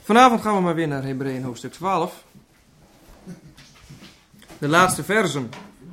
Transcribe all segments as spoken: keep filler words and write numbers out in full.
Vanavond gaan we maar weer naar Hebreeën hoofdstuk twaalf. De laatste versen.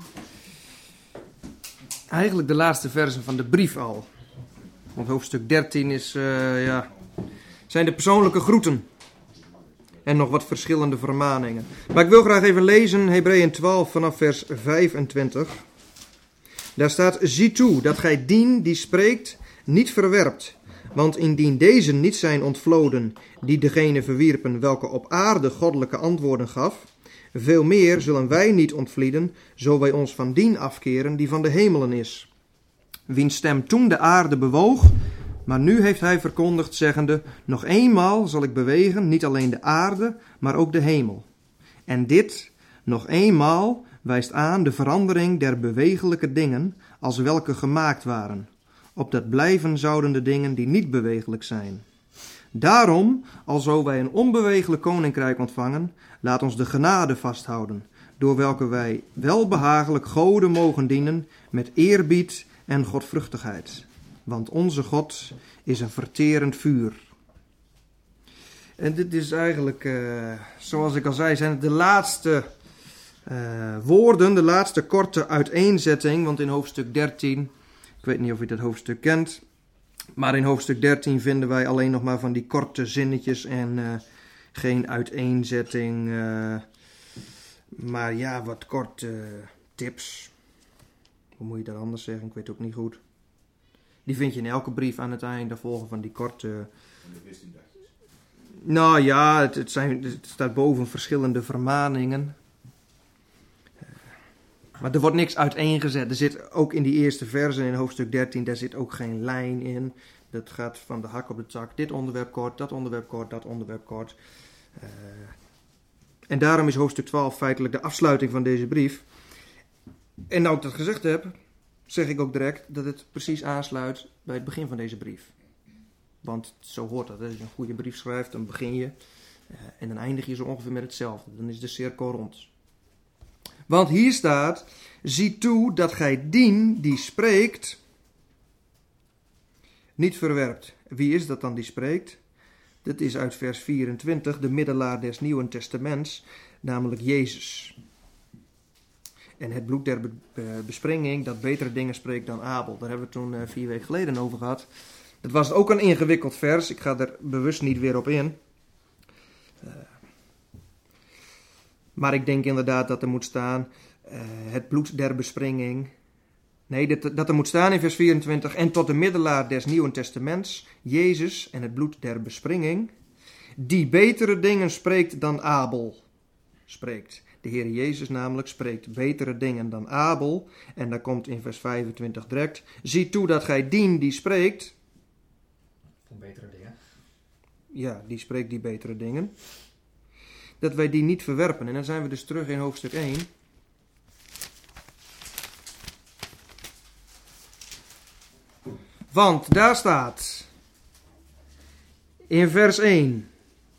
Eigenlijk de laatste versen van de brief al. Want hoofdstuk dertien is, uh, ja, zijn de persoonlijke groeten. En nog wat verschillende vermaningen. Maar ik wil graag even lezen Hebreeën twaalf vanaf vers vijfentwintig. Daar staat: zie toe dat gij dien die spreekt niet verwerpt. Want indien deze niet zijn ontvloden die degene verwierpen welke op aarde goddelijke antwoorden gaf, veel meer zullen wij niet ontvlieden, zo wij ons van dien afkeren die van de hemelen is. Wiens stem toen de aarde bewoog, maar nu heeft hij verkondigd zeggende: nog eenmaal zal ik bewegen, niet alleen de aarde, maar ook de hemel. En dit, nog eenmaal, wijst aan de verandering der bewegelijke dingen, als welke gemaakt waren. Opdat blijven zouden de dingen die niet bewegelijk zijn. Daarom, alzo wij een onbewegelijk koninkrijk ontvangen, laat ons de genade vasthouden, door welke wij welbehagelijk Gode mogen dienen met eerbied en godvruchtigheid. Want onze God is een verterend vuur. En dit is eigenlijk, uh, zoals ik al zei, zijn het de laatste uh, woorden, de laatste korte uiteenzetting, want in hoofdstuk dertien... Ik weet niet of u dat hoofdstuk kent, maar in hoofdstuk dertien vinden wij alleen nog maar van die korte zinnetjes en uh, geen uiteenzetting. Uh, maar ja, wat korte uh, tips. Hoe moet je dat anders zeggen? Ik weet het ook niet goed. Die vind je in elke brief aan het einde, volgen van die korte... Uh, nou ja, het, het, zijn, het staat boven verschillende vermaningen. Maar er wordt niks uiteengezet. Er zit ook in die eerste versen in hoofdstuk dertien, daar zit ook geen lijn in. Dat gaat van de hak op de tak. Dit onderwerp kort, dat onderwerp kort, dat onderwerp kort. Uh, en daarom is hoofdstuk twaalf feitelijk de afsluiting van deze brief. En nou ik dat gezegd heb, zeg ik ook direct dat het precies aansluit bij het begin van deze brief. Want zo hoort dat. Als je een goede brief schrijft, dan begin je uh, en dan eindig je zo ongeveer met hetzelfde. Dan is de cirkel rond. Want hier staat: zie toe dat gij dien die spreekt niet verwerpt. Wie is dat dan die spreekt? Dat is uit vers vierentwintig, de middelaar des Nieuwen Testaments, namelijk Jezus. En het bloed der bespringing dat betere dingen spreekt dan Abel. Daar hebben we het toen uh, vier weken geleden over gehad. Dat was ook een ingewikkeld vers. Ik ga er bewust niet weer op in. Uh, Maar ik denk inderdaad dat er moet staan, uh, het bloed der bespringing. Nee, dat, dat er moet staan in vers vierentwintig. En tot de middelaar des Nieuwen Testaments, Jezus en het bloed der bespringing, die betere dingen spreekt dan Abel spreekt. De Heer Jezus namelijk spreekt betere dingen dan Abel. En daar komt in vers vijfentwintig direct: zie toe dat gij dien die spreekt. Van betere dingen. Ja, die spreekt die betere dingen. Dat wij die niet verwerpen. En dan zijn we dus terug in hoofdstuk één. Want daar staat in vers één.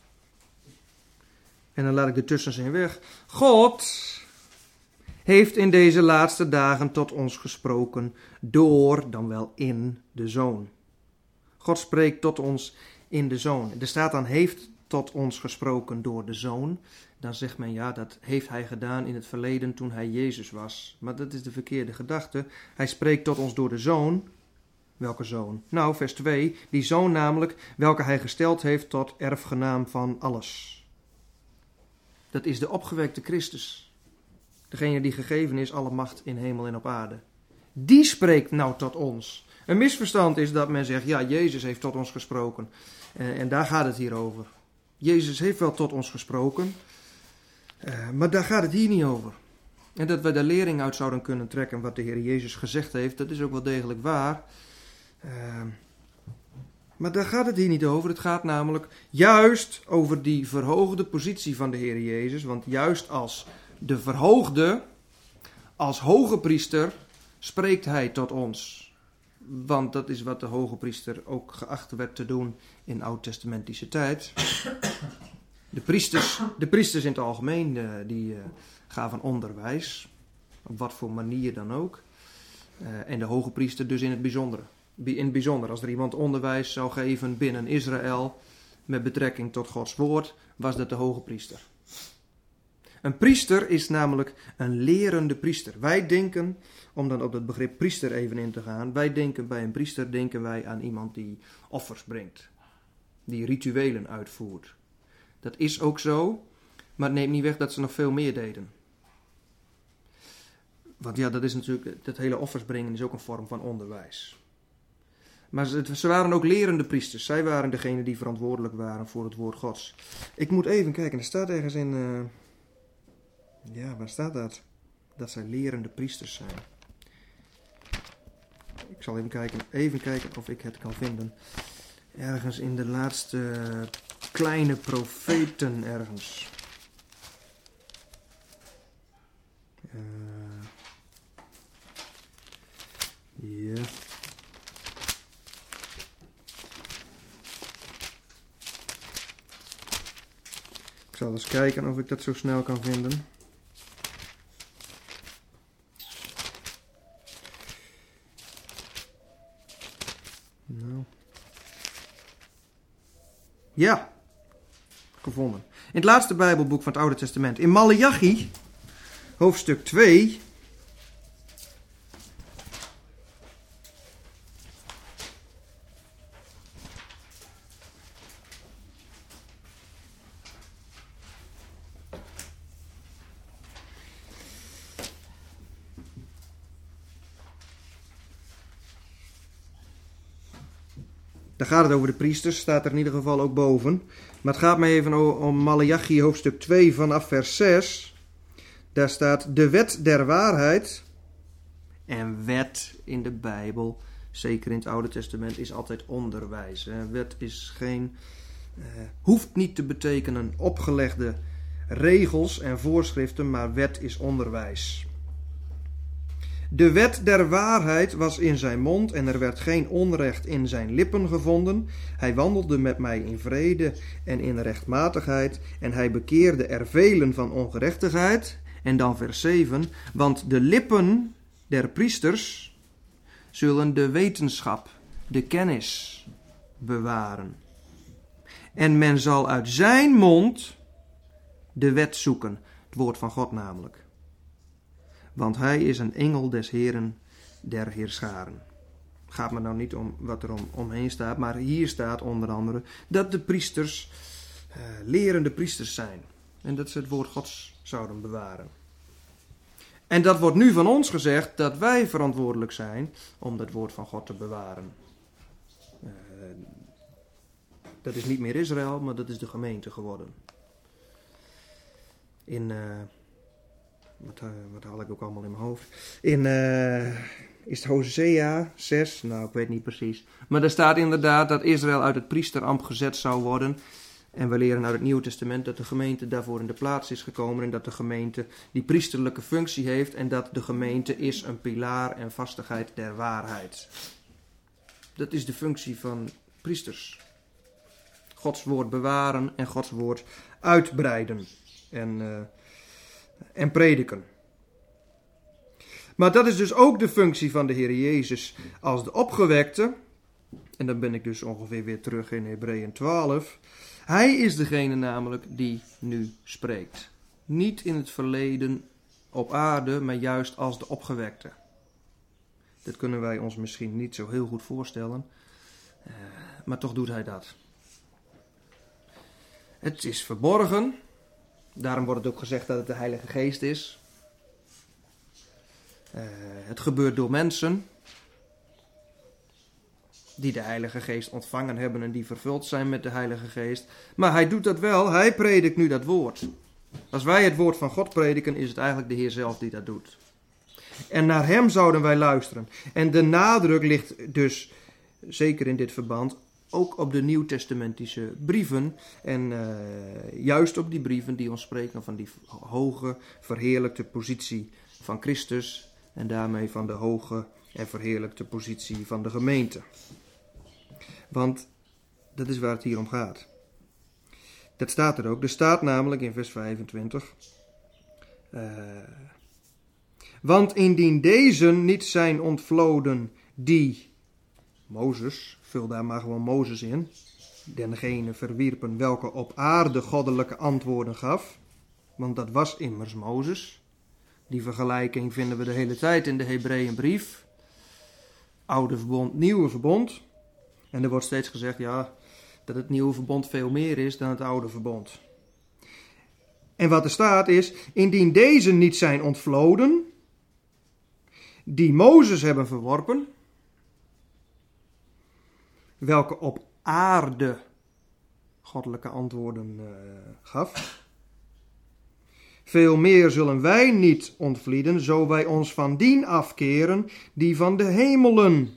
En dan laat ik de tussenzin weg. God heeft in deze laatste dagen tot ons gesproken door, dan wel in, de Zoon. God spreekt tot ons in de Zoon. Er staat dan heeft tot ons gesproken door de Zoon. Dan zegt men ja, dat heeft hij gedaan in het verleden toen hij Jezus was. Maar dat is de verkeerde gedachte. Hij spreekt tot ons door de Zoon. Welke Zoon? Nou, vers twee. Die Zoon namelijk, welke hij gesteld heeft tot erfgenaam van alles. Dat is de opgewekte Christus. Degene die gegeven is alle macht in hemel en op aarde. Die spreekt nou tot ons. Een misverstand is dat men zegt, ja, Jezus heeft tot ons gesproken. En, en daar gaat het hier over. Jezus heeft wel tot ons gesproken, uh, maar daar gaat het hier niet over. En dat wij de lering uit zouden kunnen trekken wat de Heer Jezus gezegd heeft, dat is ook wel degelijk waar. Uh, maar daar gaat het hier niet over. Het gaat namelijk juist over die verhoogde positie van de Heer Jezus. Want juist als de verhoogde, als hoge priester, spreekt hij tot ons. Want dat is wat de hoge priester ook geacht werd te doen in oud-testamentische tijd. De priesters, de priesters in het algemeen, de, die uh, gaven onderwijs. Op wat voor manier dan ook. Uh, en de hoge priester dus in het bijzondere. In het bijzonder, als er iemand onderwijs zou geven binnen Israël, met betrekking tot Gods woord, was dat de hoge priester. Een priester is namelijk een lerende priester. Wij denken, om dan op dat begrip priester even in te gaan, wij denken bij een priester denken wij aan iemand die offers brengt, die rituelen uitvoert. Dat is ook zo, maar het neemt niet weg dat ze nog veel meer deden. Want ja, dat is natuurlijk, dat hele offers brengen is ook een vorm van onderwijs. Maar ze, ze waren ook lerende priesters. Zij waren degene die verantwoordelijk waren voor het woord Gods. Ik moet even kijken, er staat ergens in... Uh, ja, waar staat dat? Dat zij lerende priesters zijn. Ik zal even kijken, even kijken of ik het kan vinden. Ergens in de laatste kleine profeten ergens. Uh, ja... Ik zal eens kijken of ik dat zo snel kan vinden. Nou. Ja, gevonden. In het laatste Bijbelboek van het Oude Testament. In Maleachi, hoofdstuk twee... Daar gaat het over de priesters, staat er in ieder geval ook boven. Maar het gaat mij even om Maleachi hoofdstuk twee vanaf vers zes. Daar staat de wet der waarheid. En wet in de Bijbel, zeker in het Oude Testament, is altijd onderwijs. Hè. Wet is geen, uh, hoeft niet te betekenen opgelegde regels en voorschriften, maar wet is onderwijs. De wet der waarheid was in zijn mond en er werd geen onrecht in zijn lippen gevonden. Hij wandelde met mij in vrede en in rechtmatigheid en hij bekeerde er velen van ongerechtigheid. En dan vers zeven, want de lippen der priesters zullen de wetenschap, de kennis bewaren. En men zal uit zijn mond de wet zoeken, het woord van God namelijk. Want hij is een engel des Heren der Heerscharen. Gaat me nou niet om wat er om, omheen staat, maar hier staat onder andere dat de priesters uh, lerende priesters zijn. En dat ze het woord Gods zouden bewaren. En dat wordt nu van ons gezegd dat wij verantwoordelijk zijn om dat woord van God te bewaren. Uh, dat is niet meer Israël, maar dat is de gemeente geworden. In... Uh, Wat, uh, wat haal ik ook allemaal in mijn hoofd. In, uh, is het Hosea zes? Nou, ik weet niet precies. Maar er staat inderdaad dat Israël uit het priesterambt gezet zou worden. En we leren uit het Nieuwe Testament dat de gemeente daarvoor in de plaats is gekomen. En dat de gemeente die priesterlijke functie heeft. En dat de gemeente is een pilaar en vastigheid der waarheid. Dat is de functie van priesters. Gods woord bewaren en Gods woord uitbreiden. En... Uh, En prediken. Maar dat is dus ook de functie van de Heer Jezus als de opgewekte. En dan ben ik dus ongeveer weer terug in Hebreeën twaalf. Hij is degene namelijk die nu spreekt. Niet in het verleden op aarde, maar juist als de opgewekte. Dat kunnen wij ons misschien niet zo heel goed voorstellen. Uh, maar toch doet hij dat. Het is verborgen. Daarom wordt het ook gezegd dat het de Heilige Geest is. Uh, het gebeurt door mensen die de Heilige Geest ontvangen hebben en die vervuld zijn met de Heilige Geest. Maar hij doet dat wel, hij predikt nu dat woord. Als wij het woord van God prediken, is het eigenlijk de Heer zelf die dat doet. En naar hem zouden wij luisteren. En de nadruk ligt dus, zeker in dit verband, ook op de nieuwtestamentische brieven en uh, juist op die brieven die ons spreken van die hoge, verheerlijkte positie van Christus en daarmee van de hoge en verheerlijkte positie van de gemeente. Want dat is waar het hier om gaat. Dat staat er ook. Er staat namelijk in vers vijfentwintig. Uh, want indien deze niet zijn ontvloden die... Mozes, vul daar maar gewoon Mozes in. dengene verwierpen welke op aarde goddelijke antwoorden gaf. Want dat was immers Mozes. Die vergelijking vinden we de hele tijd in de Hebreeënbrief. Oude verbond, nieuwe verbond. En er wordt steeds gezegd, ja, dat het nieuwe verbond veel meer is dan het oude verbond. En wat er staat is, indien deze niet zijn ontvloden, die Mozes hebben verworpen, welke op aarde goddelijke antwoorden uh, gaf. Veel meer zullen wij niet ontvlieden, zo wij ons van dien afkeren, die van de hemelen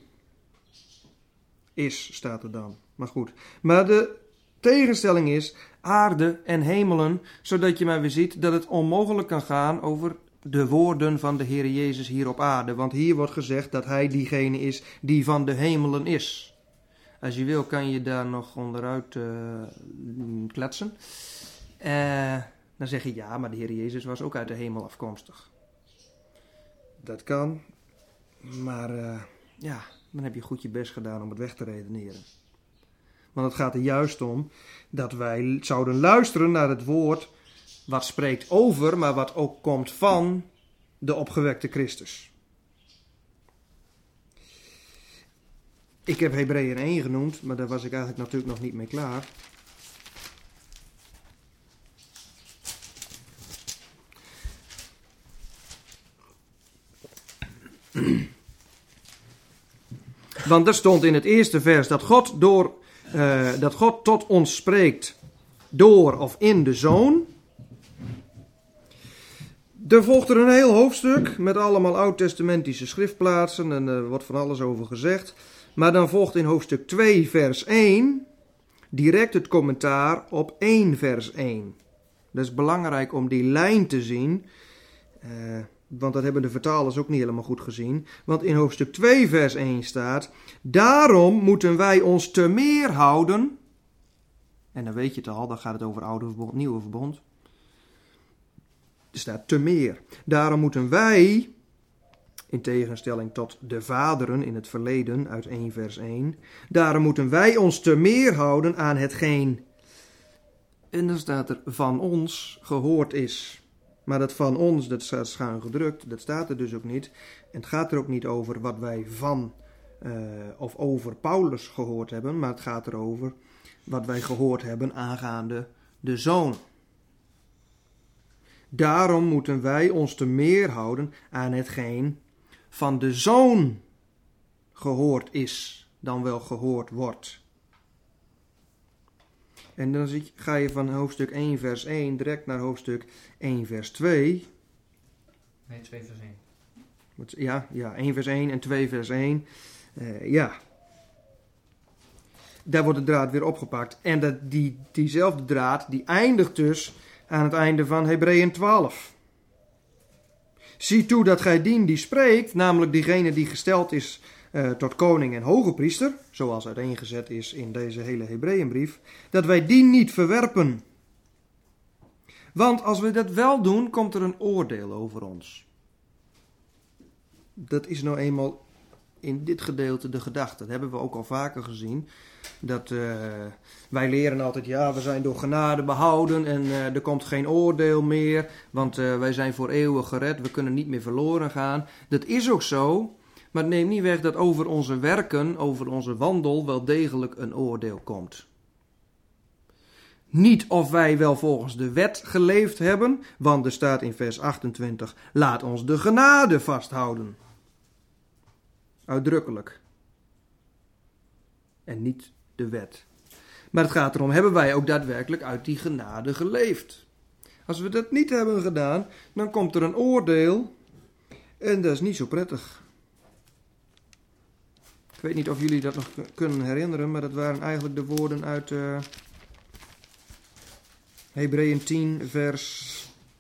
is, staat er dan. Maar goed, maar de tegenstelling is aarde en hemelen, zodat je maar weer ziet dat het onmogelijk kan gaan over de woorden van de Heer Jezus hier op aarde. Want hier wordt gezegd dat hij diegene is die van de hemelen is. Als je wil kan je daar nog onderuit uh, kletsen. Uh, dan zeg je ja, maar de Heer Jezus was ook uit de hemel afkomstig. Dat kan, maar uh, ja, dan heb je goed je best gedaan om het weg te redeneren. Want het gaat er juist om dat wij zouden luisteren naar het woord wat spreekt over, maar wat ook komt van de opgewekte Christus. Ik heb Hebreeën één genoemd, maar daar was ik eigenlijk natuurlijk nog niet mee klaar. Want er stond in het eerste vers dat God, door, uh, dat God tot ons spreekt door of in de Zoon. Er volgt er een heel hoofdstuk met allemaal oud-testamentische schriftplaatsen en er wordt van alles over gezegd. Maar dan volgt in hoofdstuk twee vers één direct het commentaar op één vers één. Dat is belangrijk om die lijn te zien, uh, want dat hebben de vertalers ook niet helemaal goed gezien. Want in hoofdstuk twee vers één staat, daarom moeten wij ons te meer houden, en dan weet je het al, dan gaat het over oude verbond, nieuwe verbond. Er staat te meer. Daarom moeten wij, in tegenstelling tot de vaderen in het verleden uit één vers één, daarom moeten wij ons te meer houden aan hetgeen, en dan staat er van ons gehoord is. Maar dat van ons, dat staat schuin gedrukt, dat staat er dus ook niet. En het gaat er ook niet over wat wij van uh, of over Paulus gehoord hebben, maar het gaat erover wat wij gehoord hebben aangaande de Zoon. Daarom moeten wij ons te meer houden aan hetgeen van de Zoon gehoord is, dan wel gehoord wordt. En dan ga je van hoofdstuk één vers één direct naar hoofdstuk één vers twee. Nee, twee vers één. Ja, ja, één vers één en twee vers één. Uh, ja. Daar wordt de draad weer opgepakt. En dat, die, diezelfde draad die eindigt dus aan het einde van Hebreeën twaalf. Zie toe dat gij dien die spreekt, namelijk diegene die gesteld is uh, tot koning en hoge priester, zoals uiteengezet is in deze hele Hebreeënbrief, dat wij die niet verwerpen. Want als we dat wel doen, komt er een oordeel over ons. Dat is nou eenmaal in dit gedeelte de gedachte. Dat hebben we ook al vaker gezien. Dat uh, wij leren altijd, ja, we zijn door genade behouden en uh, er komt geen oordeel meer, want uh, wij zijn voor eeuwig gered, we kunnen niet meer verloren gaan. Dat is ook zo, maar het neemt niet weg dat over onze werken, over onze wandel wel degelijk een oordeel komt. Niet of wij wel volgens de wet geleefd hebben, want er staat in vers achtentwintig, laat ons de genade vasthouden. Uitdrukkelijk. En niet de wet. Maar het gaat erom, hebben wij ook daadwerkelijk uit die genade geleefd? Als we dat niet hebben gedaan, dan komt er een oordeel en dat is niet zo prettig. Ik weet niet of jullie dat nog kunnen herinneren, maar dat waren eigenlijk de woorden uit uh, Hebreeën tien vers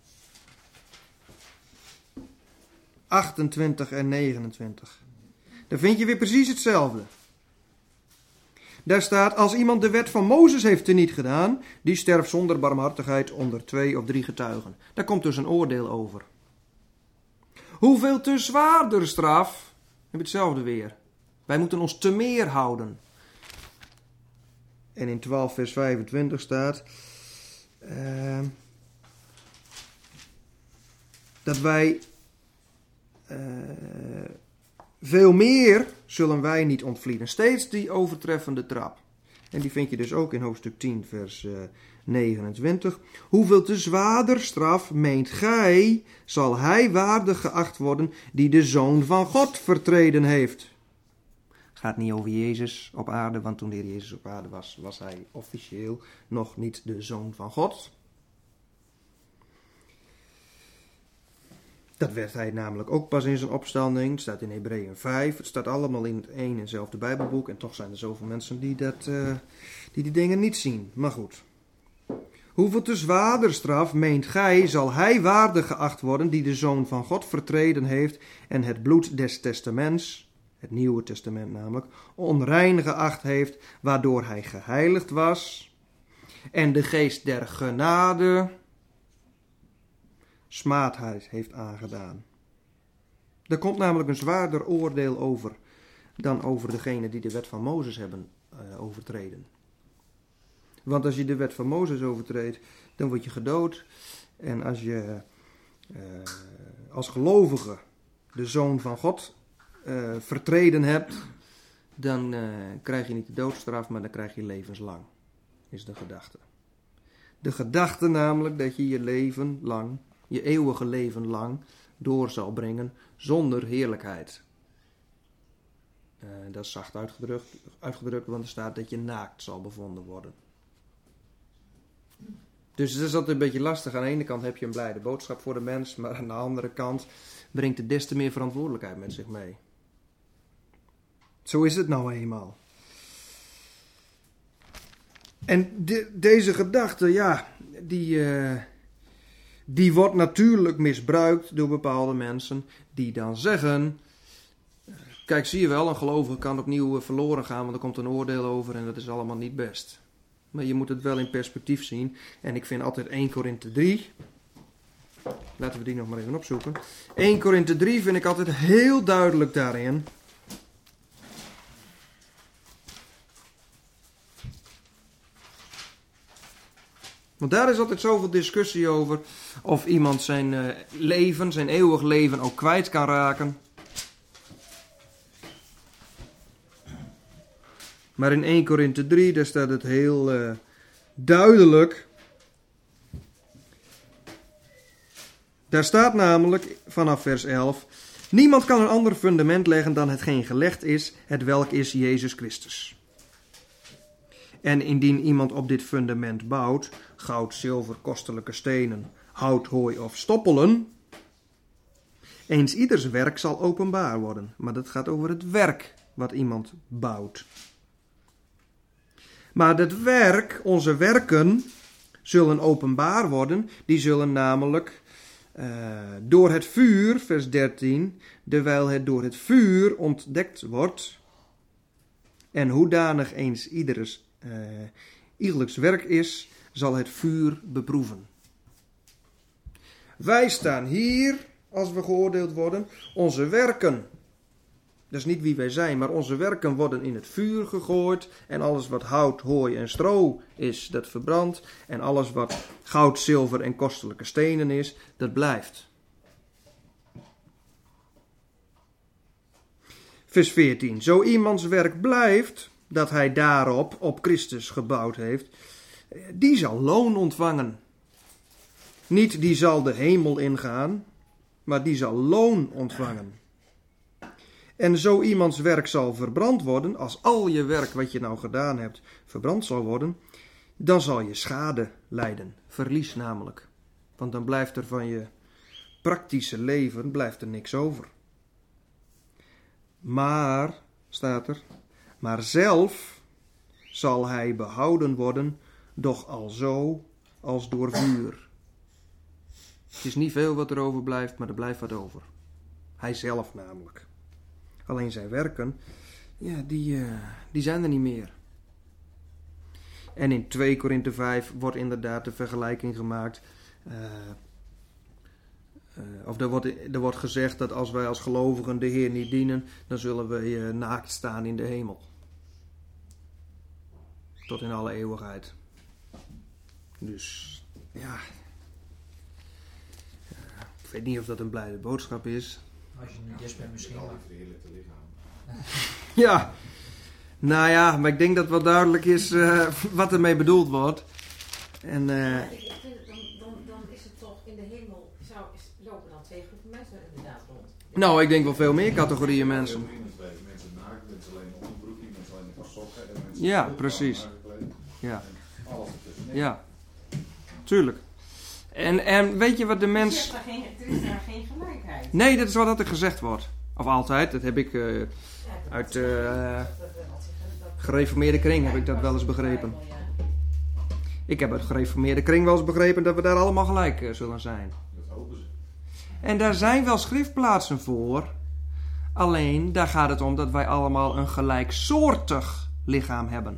achtentwintig en negenentwintig. Dan vind je weer precies hetzelfde. Daar staat, als iemand de wet van Mozes heeft teniet gedaan, die sterft zonder barmhartigheid onder twee of drie getuigen. Daar komt dus een oordeel over. Hoeveel te zwaarder straf, heb je hetzelfde weer. Wij moeten ons te meer houden. En in twaalf vers vijfentwintig staat uh, dat wij uh, veel meer zullen wij niet ontvlieden. Steeds die overtreffende trap. En die vind je dus ook in hoofdstuk tien vers uh, negenentwintig. Hoeveel te zwaarder straf, meent gij, zal hij waardig geacht worden die de Zoon van God vertreden heeft. Gaat niet over Jezus op aarde, want toen de Heer Jezus op aarde was, was hij officieel nog niet de Zoon van God. Dat werd hij namelijk ook pas in zijn opstanding. Het staat in Hebreeën vijf. Het staat allemaal in het één en hetzelfde Bijbelboek. En toch zijn er zoveel mensen die, dat, uh, die die dingen niet zien. Maar goed. Hoeveel te zwaarder straf, meent gij, zal hij waardig geacht worden die de Zoon van God vertreden heeft en het bloed des testaments, het Nieuwe Testament namelijk, onrein geacht heeft, waardoor hij geheiligd was, en de geest der genade smaadheid heeft aangedaan. Er komt namelijk een zwaarder oordeel over dan over degenen die de wet van Mozes hebben uh, overtreden. Want als je de wet van Mozes overtreedt, dan word je gedood. En als je uh, als gelovige de Zoon van God uh, vertreden hebt, dan uh, krijg je niet de doodstraf, maar dan krijg je levenslang, is de gedachte. De gedachte namelijk dat je je leven lang, je eeuwige leven lang, door zal brengen zonder heerlijkheid. Uh, dat is zacht uitgedrukt, uitgedrukt, want er staat dat je naakt zal bevonden worden. Dus het is altijd een beetje lastig. Aan de ene kant heb je een blijde boodschap voor de mens, maar aan de andere kant brengt het des te meer verantwoordelijkheid met zich mee. Zo is het nou eenmaal. En de, deze gedachte, ja, die, uh, die wordt natuurlijk misbruikt door bepaalde mensen die dan zeggen, kijk, zie je wel, een gelovige kan opnieuw verloren gaan, want er komt een oordeel over en dat is allemaal niet best. Maar je moet het wel in perspectief zien. En ik vind altijd Eerste Korinthe drie. Laten we die nog maar even opzoeken. Eerste Korinthe drie vind ik altijd heel duidelijk daarin. Want daar is altijd zoveel discussie over of iemand zijn uh, leven, zijn eeuwig leven ook kwijt kan raken. Maar in Eerste Korinthe drie, daar staat het heel uh, duidelijk. Daar staat namelijk vanaf vers elf. Niemand kan een ander fundament leggen dan hetgeen gelegd is, hetwelk is Jezus Christus. En indien iemand op dit fundament bouwt, goud, zilver, kostelijke stenen, hout, hooi of stoppelen, eens ieders werk zal openbaar worden. Maar dat gaat over het werk wat iemand bouwt. Maar dat werk, onze werken, zullen openbaar worden. Die zullen namelijk uh, door het vuur, vers dertien, terwijl het door het vuur ontdekt wordt. En hoedanig eens ieders, uh, ieders werk is, zal het vuur beproeven. Wij staan hier, als we geoordeeld worden, onze werken. Dat is niet wie wij zijn, maar onze werken worden in het vuur gegooid. En alles wat hout, hooi en stro is, dat verbrandt. En alles wat goud, zilver en kostelijke stenen is, dat blijft. Vers veertien. Zo iemands werk blijft, dat hij daarop, op Christus gebouwd heeft, die zal loon ontvangen. Niet die zal de hemel ingaan, maar die zal loon ontvangen. En zo iemands werk zal verbrand worden, als al je werk wat je nou gedaan hebt verbrand zal worden, dan zal je schade lijden, verlies namelijk. Want dan blijft er van je praktische leven, blijft er niks over. Maar, staat er, maar zelf zal hij behouden worden, doch alzo als door vuur. Het is niet veel wat er over blijft, maar er blijft wat over. Hij zelf namelijk. Alleen zijn werken, ja, die, uh, die zijn er niet meer. En in Tweede Korinthe vijf wordt inderdaad de vergelijking gemaakt. Uh, uh, of er wordt, er wordt gezegd dat als wij als gelovigen de Heer niet dienen, dan zullen we uh, naakt staan in de hemel. tot in alle eeuwigheid. Dus, ja. Ik weet niet of dat een blijde boodschap is. Als je niet is bent misschien. Al Maar... die verheerlijkte lichaam. Ja. Nou ja, maar ik denk dat wel duidelijk is uh, wat ermee bedoeld wordt. En, uh, Ja, ik ik vind het, dan, dan, dan is het toch in de hemel, zou, is, lopen dan twee groepen mensen inderdaad rond. nou, ik denk wel veel meer categorieën mensen. Mensen, mensen naakt, mensen alleen een onderbroekje, mensen alleen een paar sokken en mensen Ja, heel precies. kalm aangekleed. Ja, En alles ertussenin. ja. Tuurlijk. En, en weet je wat de Dus mens... je hebt daar geen, er is daar geen gelijkheid. Nee, dat is wat er gezegd wordt. Of altijd, dat heb ik uh, Ja, dat- uit dat- uh, dat- dat- dat- dat- gereformeerde kring heb ik dat wel eens begrepen. Ik heb uit gereformeerde kring wel eens begrepen dat we daar allemaal gelijk uh, zullen zijn. Dat hopen ze. En daar zijn wel schriftplaatsen voor. Alleen, daar gaat het om dat wij allemaal een gelijksoortig lichaam hebben.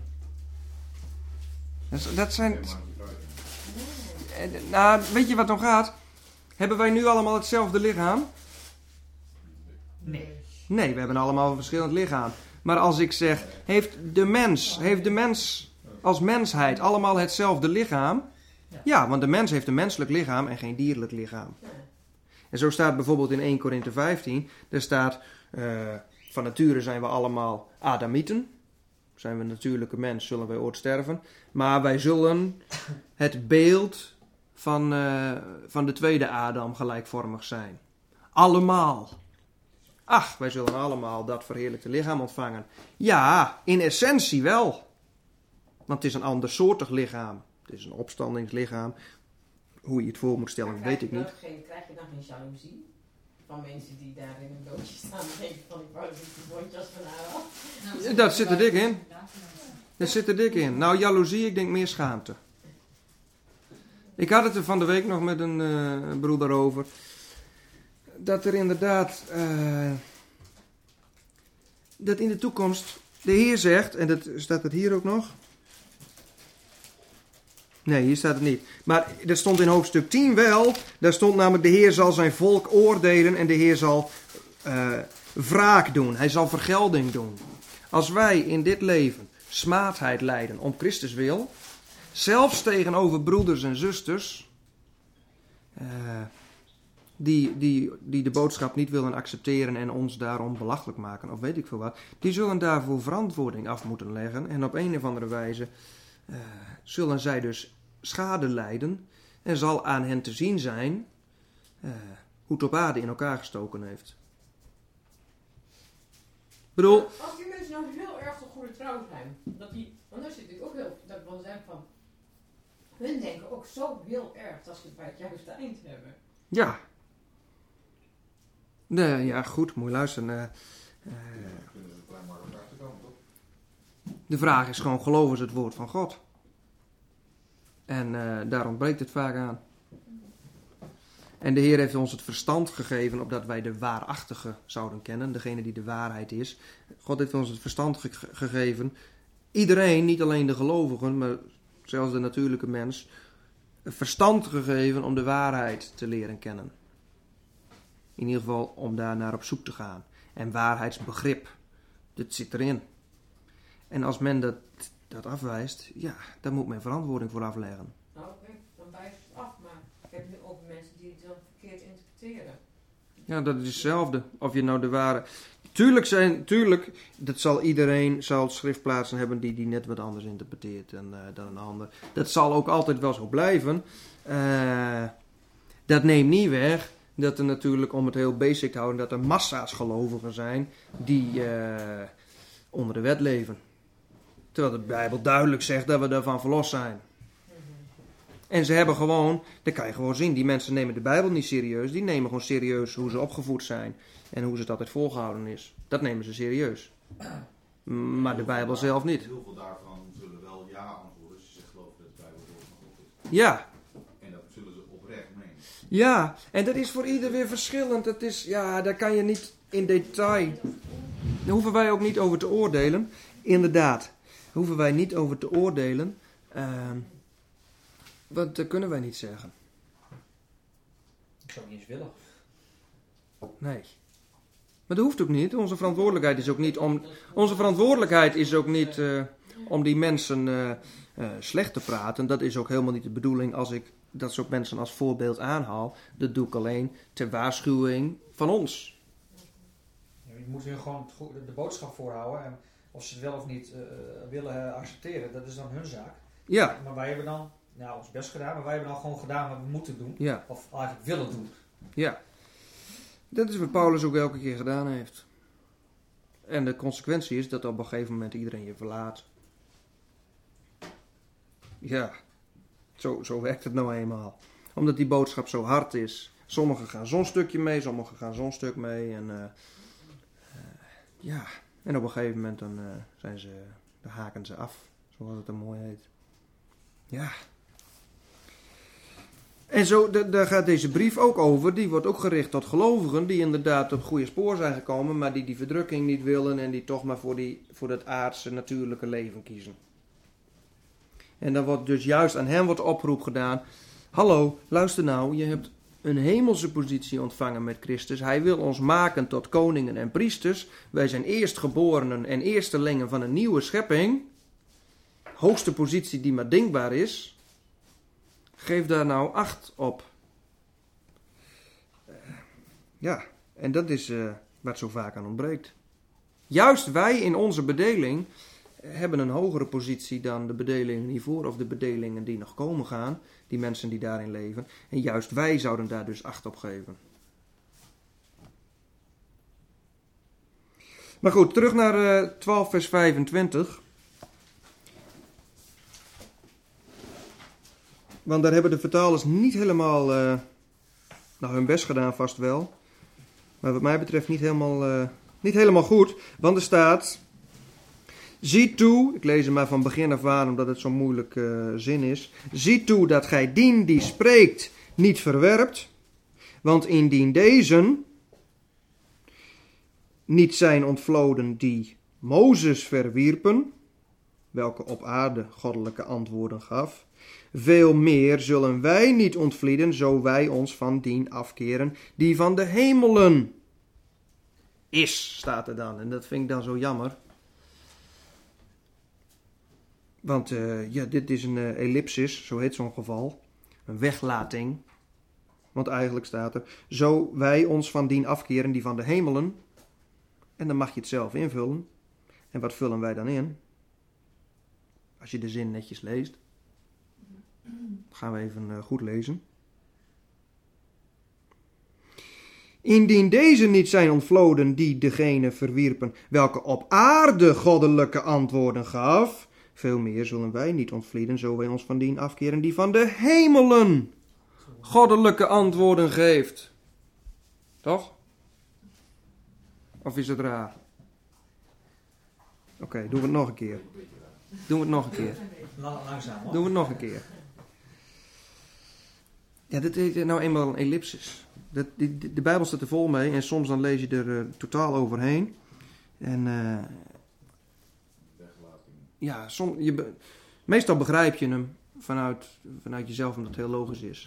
Dus dat zijn... Nee, maar die kruiden. eh, Nou, weet je wat het om gaat? Hebben wij nu allemaal hetzelfde lichaam? Nee. Nee, we hebben allemaal een verschillend lichaam. Maar als ik zeg, heeft de mens, heeft de mens als mensheid allemaal hetzelfde lichaam? Ja, want de mens heeft een menselijk lichaam en geen dierlijk lichaam. En zo staat bijvoorbeeld in eerste Korinthe vijftien, daar staat, uh, van nature zijn we allemaal Adamieten. Zijn we een natuurlijke mens, zullen wij ooit sterven. Maar wij zullen het beeld van, uh, van de tweede Adam gelijkvormig zijn. Allemaal. Ach, wij zullen allemaal dat verheerlijkte lichaam ontvangen. Ja, in essentie wel. Want het is een andersoortig lichaam. Het is een opstandingslichaam. Hoe je het voor moet stellen, weet ik niet. Geen, krijg je dan geen jaloezie van mensen die daar in een doodje staan en denken van ik wou dat ik die bondjes van haar had? Dat zit er dik in. Dat zit er dik in. Nou, jaloezie, ik denk meer schaamte. Ik had het er van de week nog met een uh, broeder over. Dat er inderdaad... Uh, dat in de toekomst de Heer zegt... En dat staat het hier ook nog... Nee, hier staat het niet. Maar er stond in hoofdstuk tien wel. Daar stond namelijk de Heer zal zijn volk oordelen en de Heer zal uh, wraak doen. Hij zal vergelding doen. Als wij in dit leven smaadheid lijden om Christus wil, zelfs tegenover broeders en zusters uh, die, die, die de boodschap niet willen accepteren en ons daarom belachelijk maken, of weet ik veel wat, die zullen daarvoor verantwoording af moeten leggen en op een of andere wijze uh, zullen zij dus schade lijden en zal aan hen te zien zijn uh, hoe het op aarde in elkaar gestoken heeft. Ik bedoel... Als die mensen nou heel erg tot goede trouw zijn, dat die, want daar zit ik ook heel, dat ik wel zeg van, hun denken ook zo heel erg dat ze het bij het juiste eind hebben. Ja. Nee, ja, goed, moet je luisteren. Uh, uh, Kunnen ze klein makkelijk achter komen, toch? de vraag is gewoon, geloven ze het woord van God? En uh, daar ontbreekt het vaak aan. En de Heer heeft ons het verstand gegeven, opdat wij de waarachtige zouden kennen. Degene die de waarheid is. God heeft ons het verstand ge- gegeven. Iedereen, niet alleen de gelovigen, maar zelfs de natuurlijke mens. Verstand gegeven om de waarheid te leren kennen. In ieder geval om daar naar op zoek te gaan. En waarheidsbegrip, dat zit erin. En als men dat, dat afwijst, ja, daar moet men verantwoording voor afleggen. Nou oké, okay, dan wijst het af, maar ik heb nu ook mensen die het dan verkeerd interpreteren. Ja, dat is hetzelfde. Of je nou de ware... Tuurlijk, zijn, tuurlijk dat zal iedereen zal schriftplaatsen hebben die, die net wat anders interpreteert dan, uh, dan een ander. Dat zal ook altijd wel zo blijven. Uh, dat neemt niet weg dat er natuurlijk, om het heel basic te houden, dat er massa's gelovigen zijn die uh, onder de wet leven. Terwijl de Bijbel duidelijk zegt dat we daarvan verlost zijn. En ze hebben gewoon, dat kan je gewoon zien, die mensen nemen de Bijbel niet serieus. Die nemen gewoon serieus hoe ze opgevoed zijn en hoe ze het altijd volgehouden is. Dat nemen ze serieus. Maar de Bijbel zelf niet. Heel veel daarvan zullen wel ja antwoorden als je zegt geloof dat de Bijbel het woord van God is. Ja. En dat zullen ze oprecht menen. Ja, en dat is voor ieder weer verschillend. Dat is, ja, daar kan je niet in detail. Daar hoeven wij ook niet over te oordelen. Inderdaad, daar hoeven wij niet over te oordelen. Uh, want dat kunnen wij niet zeggen. Ik zou niet eens willen. Nee. Maar dat hoeft ook niet. Onze verantwoordelijkheid is ook niet om. Onze verantwoordelijkheid is ook niet uh, om die mensen uh, uh, slecht te praten. Dat is ook helemaal niet de bedoeling als ik dat soort mensen als voorbeeld aanhaal. Dat doe ik alleen ter waarschuwing van ons. Ja, je moet hun gewoon de boodschap voorhouden. En of ze het wel of niet uh, willen accepteren, dat is dan hun zaak. Ja. Maar wij hebben dan nou, ons best gedaan, maar wij hebben dan gewoon gedaan wat we moeten doen. Ja. Of eigenlijk willen doen. Ja. Dat is wat Paulus ook elke keer gedaan heeft. En de consequentie is dat op een gegeven moment iedereen je verlaat. Ja, zo, zo werkt het nou eenmaal. Omdat die boodschap zo hard is. Sommigen gaan zo'n stukje mee, sommigen gaan zo'n stuk mee. En uh, uh, ja, en op een gegeven moment dan, uh, zijn ze, dan haken ze af. Zoals het er mooi heet. Ja. En zo, d- daar gaat deze brief ook over. Die wordt ook gericht tot gelovigen die inderdaad op het goede spoor zijn gekomen, maar die die verdrukking niet willen en die toch maar voor, die, voor dat aardse natuurlijke leven kiezen. En dan wordt dus juist aan hen wordt oproep gedaan. Hallo, luister nou, je hebt een hemelse positie ontvangen met Christus. Hij wil ons maken tot koningen en priesters. Wij zijn eerstgeborenen en eerstelingen van een nieuwe schepping. Hoogste positie die maar denkbaar is. Geef daar nou acht op. Uh, ja, en dat is uh, wat zo vaak aan ontbreekt. Juist wij in onze bedeling hebben een hogere positie dan de bedelingen hiervoor of de bedelingen die nog komen gaan. Die mensen die daarin leven. En juist wij zouden daar dus acht op geven. Maar goed, terug naar uh, twaalf vers vijfentwintig. Want daar hebben de vertalers niet helemaal uh, nou, hun best gedaan, vast wel. Maar wat mij betreft niet helemaal, uh, niet helemaal goed. Want er staat: zie toe, ik lees hem maar van begin af aan omdat het zo'n moeilijk uh, zin is. Zie toe dat gij dien die spreekt niet verwerpt. Want indien deze niet zijn ontvloden die Mozes verwierpen, welke op aarde goddelijke antwoorden gaf, veel meer zullen wij niet ontvlieden, zo wij ons van dien afkeren die van de hemelen is, staat er dan. En dat vind ik dan zo jammer. Want uh, ja, dit is een uh, ellipsis, zo heet zo'n geval. Een weglating. Want eigenlijk staat er, zo wij ons van dien afkeren die van de hemelen. En dan mag je het zelf invullen. En wat vullen wij dan in? Als je de zin netjes leest. Gaan we even uh, goed lezen. Indien deze niet zijn ontvloden die degene verwierpen, welke op aarde goddelijke antwoorden gaf, veel meer zullen wij niet ontvlieden, zo wij ons van dien afkeren die van de hemelen goddelijke antwoorden geeft. Toch? Of is het raar? Oké, okay, doen we het nog een keer. Doen we het nog een keer. Langzaam hoor. Doen we het nog een keer. Ja, dit is nou eenmaal een ellipsis. Dat, die, de Bijbel staat er vol mee en soms dan lees je er uh, totaal overheen. En uh, ja, som, je be, meestal begrijp je hem vanuit, vanuit jezelf omdat het heel logisch is.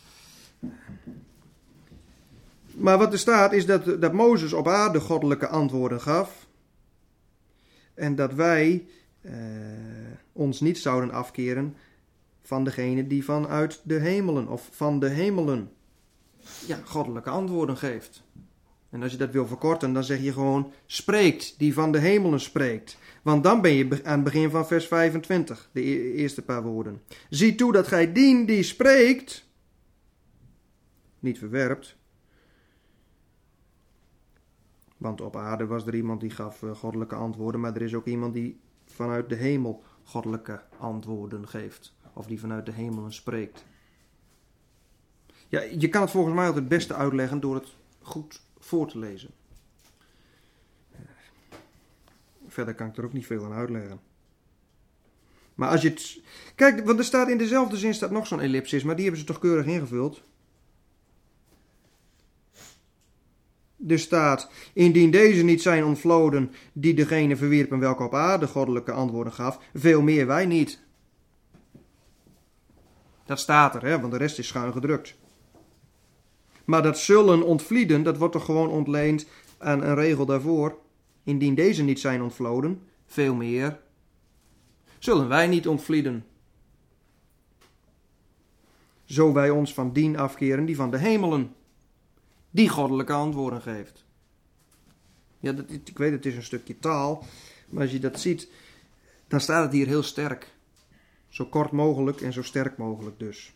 Maar wat er staat is dat, dat Mozes op aarde goddelijke antwoorden gaf. En dat wij uh, ons niet zouden afkeren van degene die vanuit de hemelen of van de hemelen ja, goddelijke antwoorden geeft. En als je dat wil verkorten, dan zeg je gewoon spreekt, die van de hemelen spreekt. Want dan ben je aan het begin van vers vijfentwintig, de eerste paar woorden. Zie toe dat gij dien die spreekt, niet verwerpt. Want op aarde was er iemand die gaf uh, goddelijke antwoorden, maar er is ook iemand die vanuit de hemel goddelijke antwoorden geeft. Of die vanuit de hemelen spreekt. Ja, je kan het volgens mij altijd het beste uitleggen door het goed voor te lezen. Verder kan ik er ook niet veel aan uitleggen. Maar als je het... Kijk, want er staat in dezelfde zin staat nog zo'n ellipsis, maar die hebben ze toch keurig ingevuld. Er staat, indien deze niet zijn ontvloden die degene verwierpen welke op aarde goddelijke antwoorden gaf, veel meer wij niet. Dat staat er, hè, want de rest is schuin gedrukt. Maar dat zullen ontvlieden, dat wordt toch gewoon ontleend aan een regel daarvoor. Indien deze niet zijn ontvloden, veel meer zullen wij niet ontvlieden. Zo wij ons van dien afkeren die van de hemelen, die goddelijke antwoorden geeft. Ja, dat, ik weet het is een stukje taal, maar als je dat ziet, dan staat het hier heel sterk. Zo kort mogelijk en zo sterk mogelijk dus.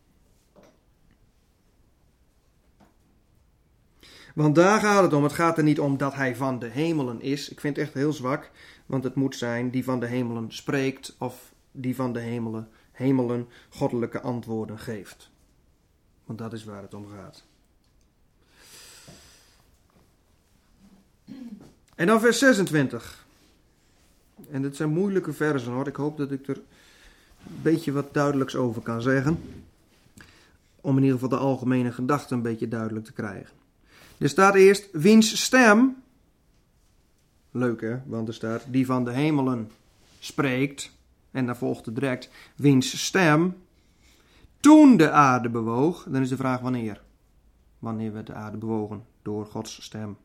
Want daar gaat het om. Het gaat er niet om dat hij van de hemelen is. Ik vind het echt heel zwak, want het moet zijn die van de hemelen spreekt of die van de hemelen, hemelen goddelijke antwoorden geeft. Want dat is waar het om gaat. En dan vers zesentwintig. En dit zijn moeilijke versen hoor. Ik hoop dat ik er een beetje wat duidelijks over kan zeggen. Om in ieder geval de algemene gedachte een beetje duidelijk te krijgen. Er staat eerst, wiens stem, leuk hè, want er staat, die van de hemelen spreekt. En dan volgt het direct, wiens stem, toen de aarde bewoog. Dan is de vraag wanneer. Wanneer werd de aarde bewogen? Door Gods stem.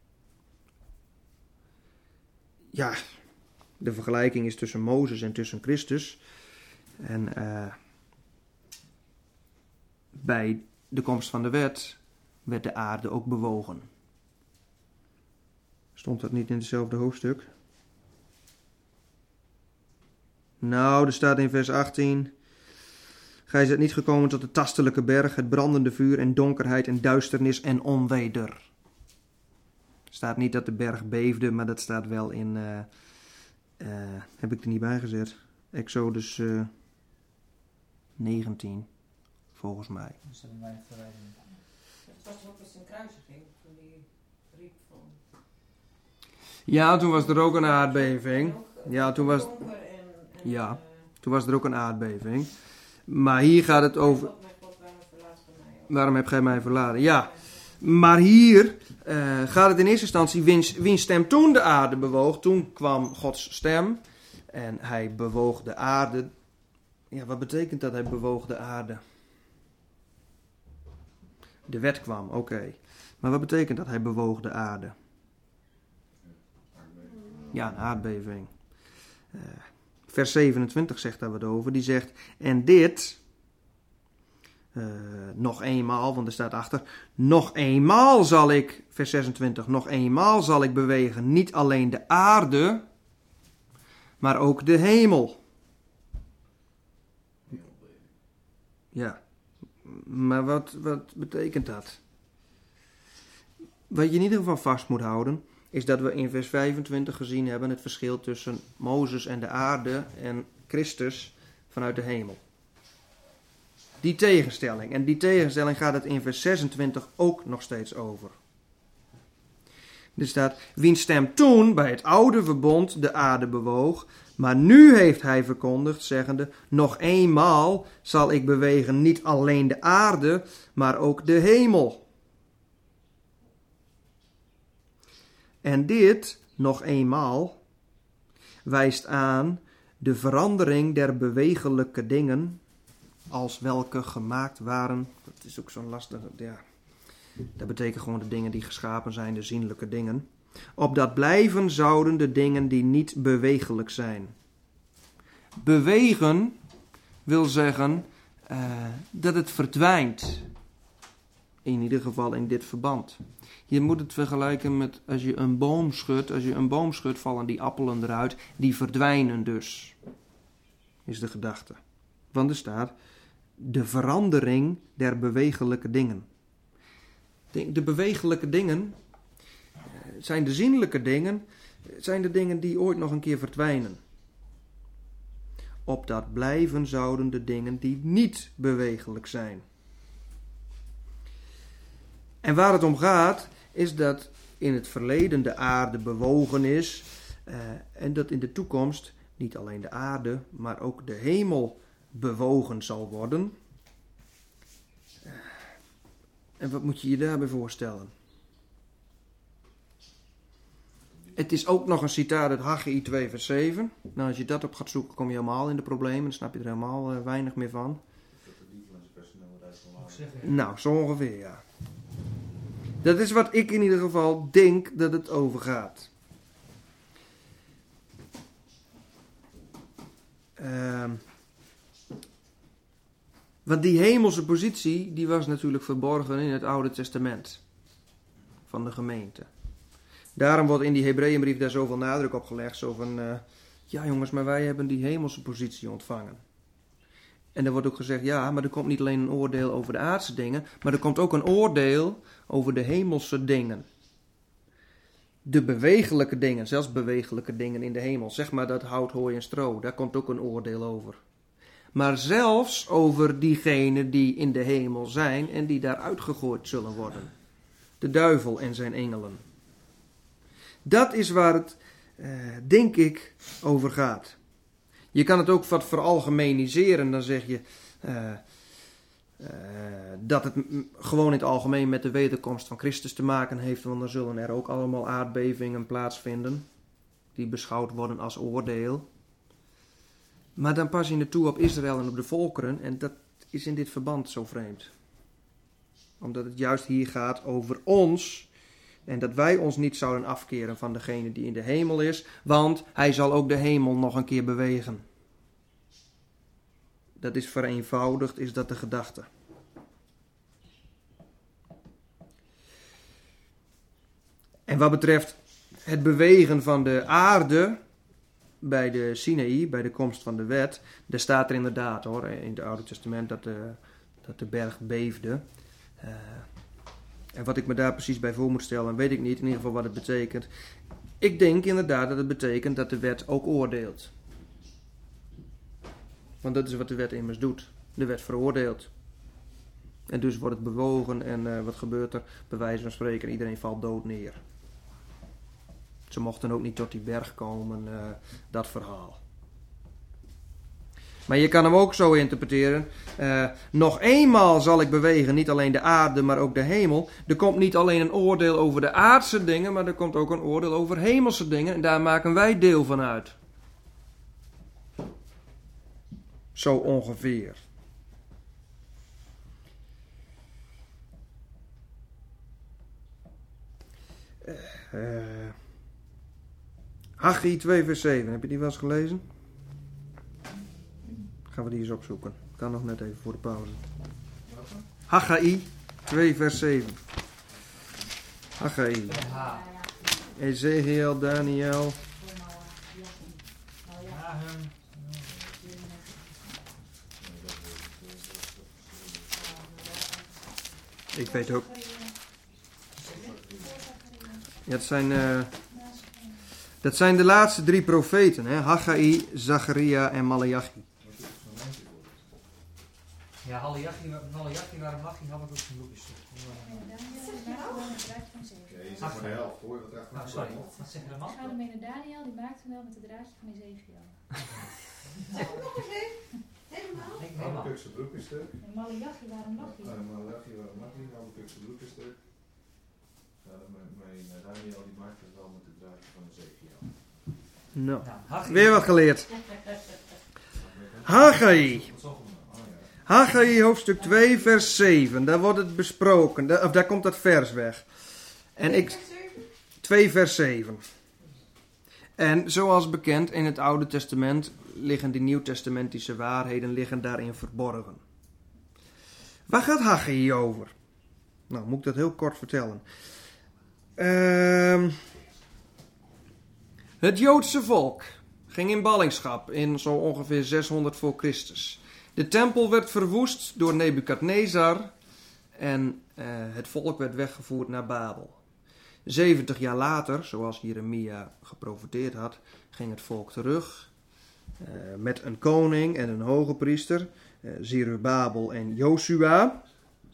Ja, de vergelijking is tussen Mozes en tussen Christus. En uh, bij de komst van de wet werd de aarde ook bewogen. Stond dat niet in hetzelfde hoofdstuk? Nou, er staat in vers achttien. Gij zijt niet gekomen tot de tastelijke berg, het brandende vuur en donkerheid en duisternis en onweder. Er staat niet dat de berg beefde, maar dat staat wel in, uh, uh, heb ik er niet bij gezet, Exodus uh, negentien, volgens mij. Dat is er weinig verwijzing. Het was toch ook met zijn kruisiging, toen die riep van... Ja, toen was er ook een aardbeving. Ja, toen was, donker en, en, ja, uh, toen was er ook een aardbeving. Maar hier gaat het over... God, mijn God, waarom verlaat gij mij ook? Waarom heb gij mij verlaten? Ja, maar hier uh, gaat het in eerste instantie, wiens, wiens stem toen de aarde bewoog. Toen kwam Gods stem en hij bewoog de aarde. Ja, wat betekent dat hij bewoog de aarde? De wet kwam, oké. Okay. Maar wat betekent dat hij bewoog de aarde? Ja, een aardbeving. Uh, vers zevenentwintig zegt daar wat over. Die zegt, en dit... Uh, nog eenmaal, want er staat achter, nog eenmaal zal ik, vers zesentwintig, nog eenmaal zal ik bewegen, niet alleen de aarde, maar ook de hemel. Ja, maar wat, wat betekent dat? Wat je in ieder geval vast moet houden, is dat we in vers vijfentwintig gezien hebben het verschil tussen Mozes en de aarde en Christus vanuit de hemel. Die tegenstelling. En die tegenstelling gaat het in vers zesentwintig ook nog steeds over. Er staat, wiens stem toen bij het oude verbond de aarde bewoog, maar nu heeft hij verkondigd, zeggende, nog eenmaal zal ik bewegen niet alleen de aarde, maar ook de hemel. En dit, nog eenmaal, wijst aan de verandering der bewegelijke dingen, als welke gemaakt waren. Dat is ook zo'n lastige, ja. Dat betekent gewoon de dingen die geschapen zijn, de zienlijke dingen. Opdat blijven zouden de dingen die niet bewegelijk zijn. Bewegen wil zeggen uh, dat het verdwijnt. In ieder geval in dit verband. Je moet het vergelijken met als je een boom schudt. Als je een boom schudt vallen die appelen eruit. Die verdwijnen dus. Is de gedachte. Want er staat de verandering der bewegelijke dingen. De, de bewegelijke dingen zijn de zienlijke dingen. Zijn de dingen die ooit nog een keer verdwijnen. Opdat blijven zouden de dingen die niet bewegelijk zijn. En waar het om gaat, is dat in het verleden de aarde bewogen is. Uh, en dat in de toekomst niet alleen de aarde, maar ook de hemel bewogen zal worden. Uh, en wat moet je je daarbij voorstellen? Het is ook nog een citaat uit Haggai twee vers zeven. Nou, als je dat op gaat zoeken, kom je helemaal in de problemen. Dan snap je er helemaal uh, weinig meer van. Nou, zo ongeveer, ja. Dat is wat ik in ieder geval denk dat het over gaat. Uh, want die hemelse positie, die was natuurlijk verborgen in het Oude Testament van de gemeente. Daarom wordt in die Hebreeënbrief daar zoveel nadruk op gelegd. Zo van, uh, ja jongens, maar wij hebben die hemelse positie ontvangen. En er wordt ook gezegd, ja, maar er komt niet alleen een oordeel over de aardse dingen, maar er komt ook een oordeel over de hemelse dingen. De bewegelijke dingen, zelfs bewegelijke dingen in de hemel. Zeg maar dat hout, hooi en stro, daar komt ook een oordeel over. Maar zelfs over diegenen die in de hemel zijn en die daar uitgegooid zullen worden. De duivel en zijn engelen. Dat is waar het, uh, denk ik, over gaat. Je kan het ook wat veralgemeniseren. Dan zeg je uh, uh, dat het m- gewoon in het algemeen met de wederkomst van Christus te maken heeft. Want dan zullen er ook allemaal aardbevingen plaatsvinden. Die beschouwd worden als oordeel. Maar dan pas je het toe op Israël en op de volkeren. En dat is in dit verband zo vreemd. Omdat het juist hier gaat over ons. En dat wij ons niet zouden afkeren van degene die in de hemel is. Want hij zal ook de hemel nog een keer bewegen. Dat is vereenvoudigd, is dat de gedachte. En wat betreft het bewegen van de aarde bij de Sinaï, bij de komst van de wet. Daar staat er inderdaad hoor, in het Oude Testament dat de, dat de berg beefde. Uh, En wat ik me daar precies bij voor moet stellen, weet ik niet. In ieder geval wat het betekent. Ik denk inderdaad dat het betekent dat de wet ook oordeelt. Want dat is wat de wet immers doet. De wet veroordeelt. En dus wordt het bewogen en uh, wat gebeurt er? Bij wijze van spreken, iedereen valt dood neer. Ze mochten ook niet tot die berg komen, uh, dat verhaal. Maar je kan hem ook zo interpreteren. Uh, nog eenmaal zal ik bewegen, niet alleen de aarde, maar ook de hemel. Er komt niet alleen een oordeel over de aardse dingen, maar er komt ook een oordeel over hemelse dingen. En daar maken wij deel van uit. Zo ongeveer. Uh, uh, Haggai twee vers zeven, heb je die wel eens gelezen? Gaan we die eens opzoeken. Kan nog net even voor de pauze. Haggai twee vers zeven. Haggai. Ezekiel, Daniel. Ik weet ook. Ja, het zijn, uh, dat zijn de laatste drie profeten. Hè? Haggai, Zacharia en Maleachi. Ja, Malachi, Malachi, waarom Malachi had ik ook zijn boekjes. Oké, je zegt maar de helft hoor. Wat nou, sorry, wat zeg je dan? Schoudermeester Daniel, die maakte wel met het draadje van Ezekiel. Zeg het nog eens even. Helemaal. Habakukse broekenstuk. En Malachi, waarom nog niet? Malachi, waarom mag niet? Habakukse broekenstuk. Mijn Daniel die maakt het wel met het draadje van Ezekiel. Nou, nou weer wat geleerd. Haggai. Haggai hoofdstuk twee vers zeven. Daar wordt het besproken. Daar, of daar komt dat vers weg. En ik, twee vers zeven. En zoals bekend in het Oude Testament liggen die nieuwtestamentische waarheden liggen daarin verborgen. Waar gaat Haggai over? Nou, moet ik dat heel kort vertellen. Uh, het Joodse volk ging in ballingschap in zo ongeveer zeshonderd voor Christus. De tempel werd verwoest door Nebukadnezar en uh, het volk werd weggevoerd naar Babel. zeventig jaar later, zoals Jeremia geprofeteerd had, ging het volk terug uh, met een koning en een hoge priester, uh, Zerubabel en Josua.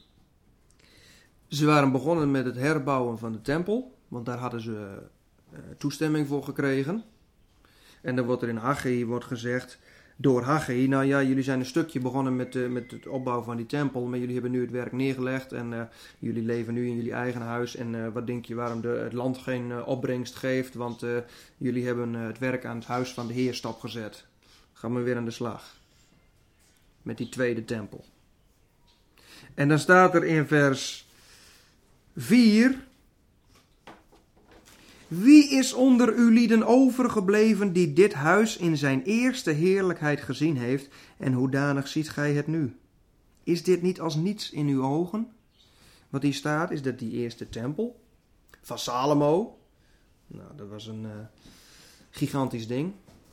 Ze waren begonnen met het herbouwen van de tempel, want daar hadden ze uh, toestemming voor gekregen. En dan wordt er in Haggai wordt gezegd, door Haggai, nou ja, jullie zijn een stukje begonnen met, uh, met het opbouwen van die tempel, maar jullie hebben nu het werk neergelegd en uh, jullie leven nu in jullie eigen huis. En uh, wat denk je waarom de, het land geen uh, opbrengst geeft? Want uh, jullie hebben uh, het werk aan het huis van de Heer stopgezet. Gaan we weer aan de slag. Met die tweede tempel. En dan staat er in vers vier. Wie is onder uw lieden overgebleven die dit huis in zijn eerste heerlijkheid gezien heeft en hoedanig ziet gij het nu? Is dit niet als niets in uw ogen? Wat hier staat is dat die eerste tempel van Salomo, nou dat was een uh, gigantisch ding,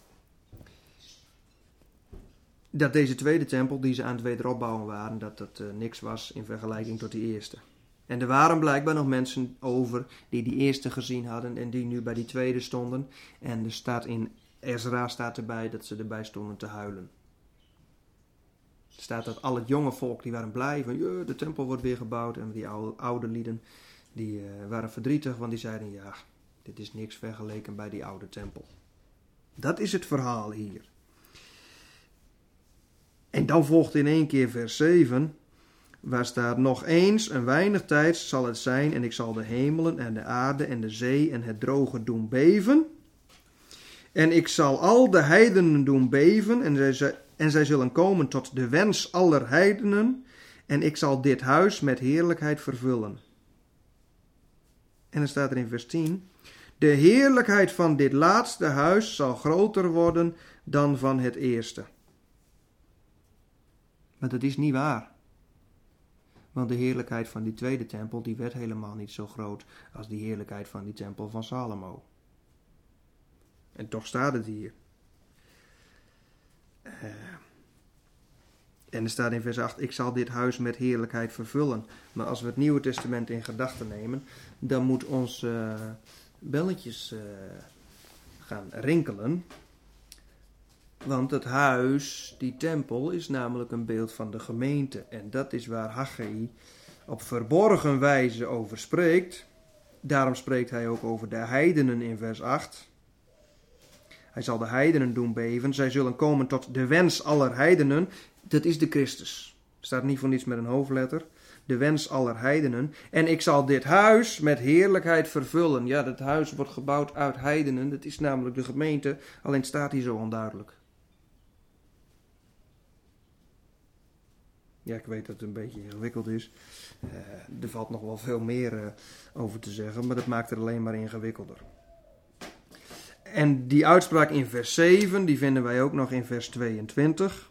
dat deze tweede tempel die ze aan het wederopbouwen waren, dat dat uh, niks was in vergelijking tot die eerste. En er waren blijkbaar nog mensen over die die eerste gezien hadden en die nu bij die tweede stonden. En er staat in Ezra staat erbij dat ze erbij stonden te huilen. Er staat dat al het jonge volk die waren blij van ja, de tempel wordt weer gebouwd. En die oude, oude lieden die uh, waren verdrietig, want die zeiden ja, dit is niks vergeleken bij die oude tempel. Dat is het verhaal hier. En dan volgt in één keer vers zeven... waar staat, nog eens een weinig tijds zal het zijn en ik zal de hemelen en de aarde en de zee en het droge doen beven. En ik zal al de heidenen doen beven en zij, en zij zullen komen tot de wens aller heidenen. En ik zal dit huis met heerlijkheid vervullen. En dan staat er in vers tien. De heerlijkheid van dit laatste huis zal groter worden dan van het eerste. Maar dat is niet waar. Want de heerlijkheid van die tweede tempel, die werd helemaal niet zo groot als die heerlijkheid van die tempel van Salomo. En toch staat het hier. Uh, en er staat in vers acht, ik zal dit huis met heerlijkheid vervullen. Maar als we het Nieuwe Testament in gedachten nemen, dan moet ons uh, belletjes uh, gaan rinkelen. Want het huis, die tempel, is namelijk een beeld van de gemeente. En dat is waar Haggai op verborgen wijze over spreekt. Daarom spreekt hij ook over de heidenen in vers acht. Hij zal de heidenen doen beven. Zij zullen komen tot de wens aller heidenen. Dat is de Christus. Staat niet voor niets met een hoofdletter. De wens aller heidenen. En ik zal dit huis met heerlijkheid vervullen. Ja, dat huis wordt gebouwd uit heidenen. Dat is namelijk de gemeente. Alleen staat hier zo onduidelijk. Ja, ik weet dat het een beetje ingewikkeld is. Uh, er valt nog wel veel meer uh, over te zeggen, maar dat maakt het alleen maar ingewikkelder. En die uitspraak in vers zeven, die vinden wij ook nog in vers tweeëntwintig.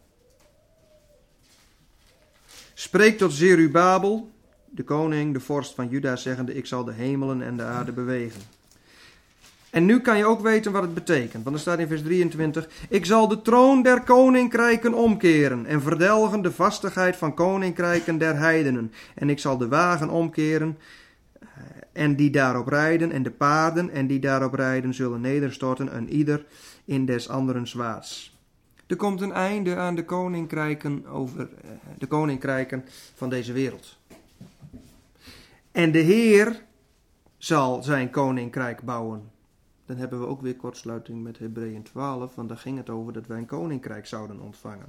Spreek tot Zerubabel, de koning, de vorst van Juda, zeggende, ik zal de hemelen en de aarde bewegen. En nu kan je ook weten wat het betekent. Want er staat in vers drieëntwintig. Ik zal de troon der koninkrijken omkeren. En verdelgen de vastigheid van koninkrijken der heidenen. En ik zal de wagen omkeren. En die daarop rijden. En de paarden en die daarop rijden zullen nederstorten. En ieder in des anderen zwaards. Er komt een einde aan de koninkrijken over de koninkrijken van deze wereld. En de Heer zal zijn koninkrijk bouwen. Dan hebben we ook weer kortsluiting met Hebreeën twaalf, want daar ging het over dat wij een koninkrijk zouden ontvangen.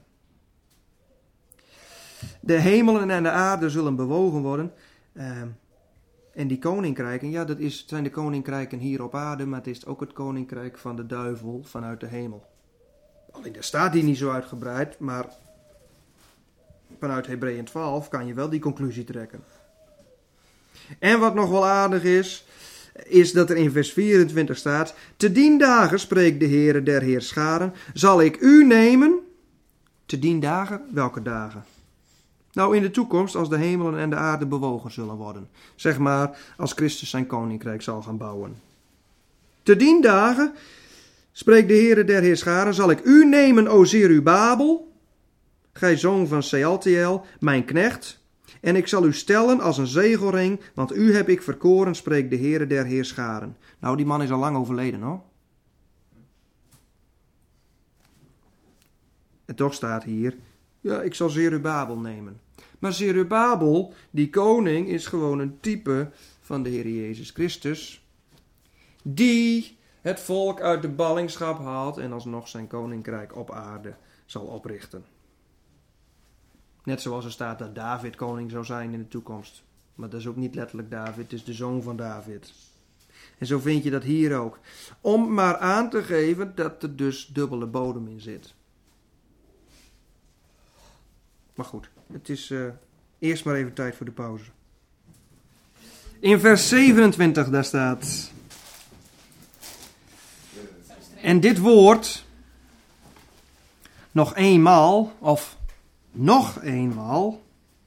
De hemelen en de aarde zullen bewogen worden. Uh, en die koninkrijken, ja, dat is, zijn de koninkrijken hier op aarde, maar het is ook het koninkrijk van de duivel vanuit de hemel. Alleen daar staat die niet zo uitgebreid, maar vanuit Hebreeën twaalf kan je wel die conclusie trekken. En wat nog wel aardig is, is dat er in vers vierentwintig staat, te dien dagen, spreekt de Heere der Heerscharen, zal ik u nemen. Te dien dagen? Welke dagen? Nou, in de toekomst, als de hemelen en de aarde bewogen zullen worden. Zeg maar, als Christus zijn koninkrijk zal gaan bouwen. Te dien dagen, spreekt de Heere der Heerscharen, zal ik u nemen, o Zerubabel, gij zoon van Sealtiel, mijn knecht. En ik zal u stellen als een zegelring, want u heb ik verkoren, spreekt de Heere der Heerscharen. Nou, die man is al lang overleden, hoor. En toch staat hier, ja, ik zal Zerubabel nemen. Maar Zerubabel, die koning, is gewoon een type van de Heer Jezus Christus, die het volk uit de ballingschap haalt en alsnog zijn koninkrijk op aarde zal oprichten. Net zoals er staat dat David koning zou zijn in de toekomst. Maar dat is ook niet letterlijk David, het is de zoon van David. En zo vind je dat hier ook. Om maar aan te geven dat er dus dubbele bodem in zit. Maar goed, het is uh, eerst maar even tijd voor de pauze. In vers zevenentwintig daar staat, En dit woord, nog eenmaal, of nog eenmaal,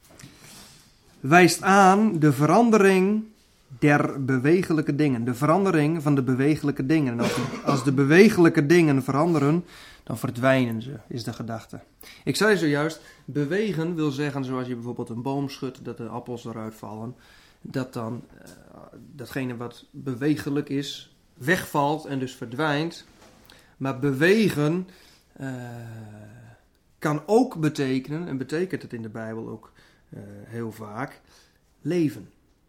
wijst aan de verandering der bewegelijke dingen. De verandering van de bewegelijke dingen. En als de, als de bewegelijke dingen veranderen, dan verdwijnen ze, is de gedachte. Ik zei zojuist, bewegen wil zeggen, zoals je bijvoorbeeld een boom schudt, dat de appels eruit vallen. Dat dan uh, datgene wat bewegelijk is, wegvalt en dus verdwijnt. Maar bewegen uh, kan ook betekenen, en betekent het in de Bijbel ook uh, heel vaak, leven.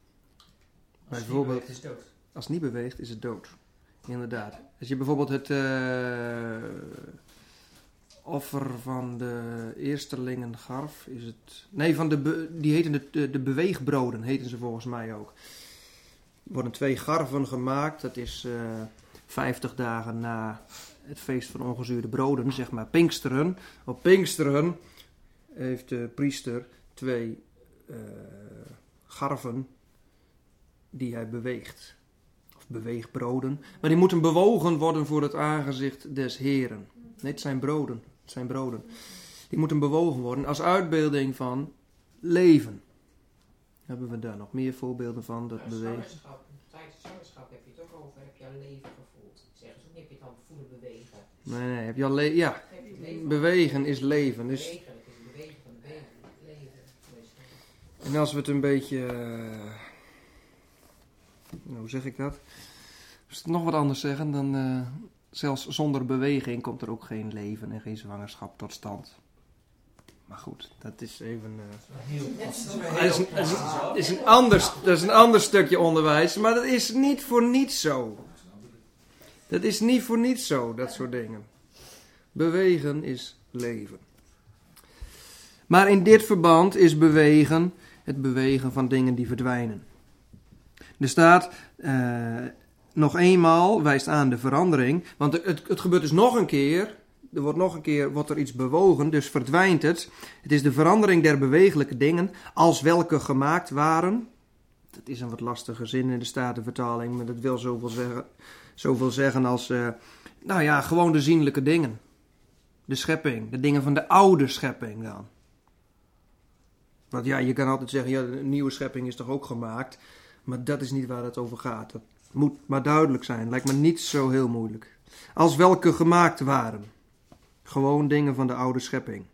Als het Bijvoorbeeld, niet beweegt, is het dood. Als het niet beweegt, is het dood. Inderdaad. Als je bijvoorbeeld het uh, offer van de eerstelingen garf, is het... Nee, van de be, die heten de, de, de beweegbroden, heten ze volgens mij ook. Er worden twee garven gemaakt, dat is uh, vijftig dagen na het feest van ongezuurde broden, zeg maar Pinksteren. Op Pinksteren heeft de priester twee uh, garven die hij beweegt. Of beweegbroden. Maar die moeten bewogen worden voor het aangezicht des Heren. Nee, het zijn broden. Het zijn broden. Die moeten bewogen worden als uitbeelding van leven. Hebben we daar nog meer voorbeelden van? Dat Ja, bewegen. zwangerschap. Tijdens zwangerschap heb je het ook over, heb je al leven gevoeld. Zeggen ze ook niet, heb je het al voelen bewegen. Nee, nee. Heb je al le- ja, Heb je leven bewegen is leven. Dus, Bewegen, het is bewegen van bewegen, leven. Dus, en als we het een beetje... Uh, nou, hoe zeg ik dat? Als we het nog wat anders zeggen, dan... Uh, zelfs zonder beweging komt er ook geen leven en geen zwangerschap tot stand. Maar goed, dat is even... Uh, Heel Net zo. heel dat is een, dat is plastisch, een, hoor. is een ander, dat is een ander stukje onderwijs, maar dat is niet voor niets zo. Dat is niet voor niets zo, dat soort dingen. Bewegen is leven. Maar in dit verband is bewegen het bewegen van dingen die verdwijnen. Er staat... Uh, Nog eenmaal wijst aan de verandering. Want het, het gebeurt dus nog een keer. Er wordt nog een keer wordt er iets bewogen. Dus verdwijnt het. Het is de verandering der bewegelijke dingen. Als welke gemaakt waren. Dat is een wat lastige zin in de Statenvertaling. Maar dat wil zoveel zeggen, zoveel zeggen als... Uh, nou ja, gewoon de zienlijke dingen. De schepping. De dingen van de oude schepping dan. Want ja, je kan altijd zeggen... Ja, de nieuwe schepping is toch ook gemaakt. Maar dat is niet waar het over gaat. Dat moet maar duidelijk zijn. Lijkt me niet zo heel moeilijk. Als welke gemaakt waren. Gewoon dingen van de oude schepping.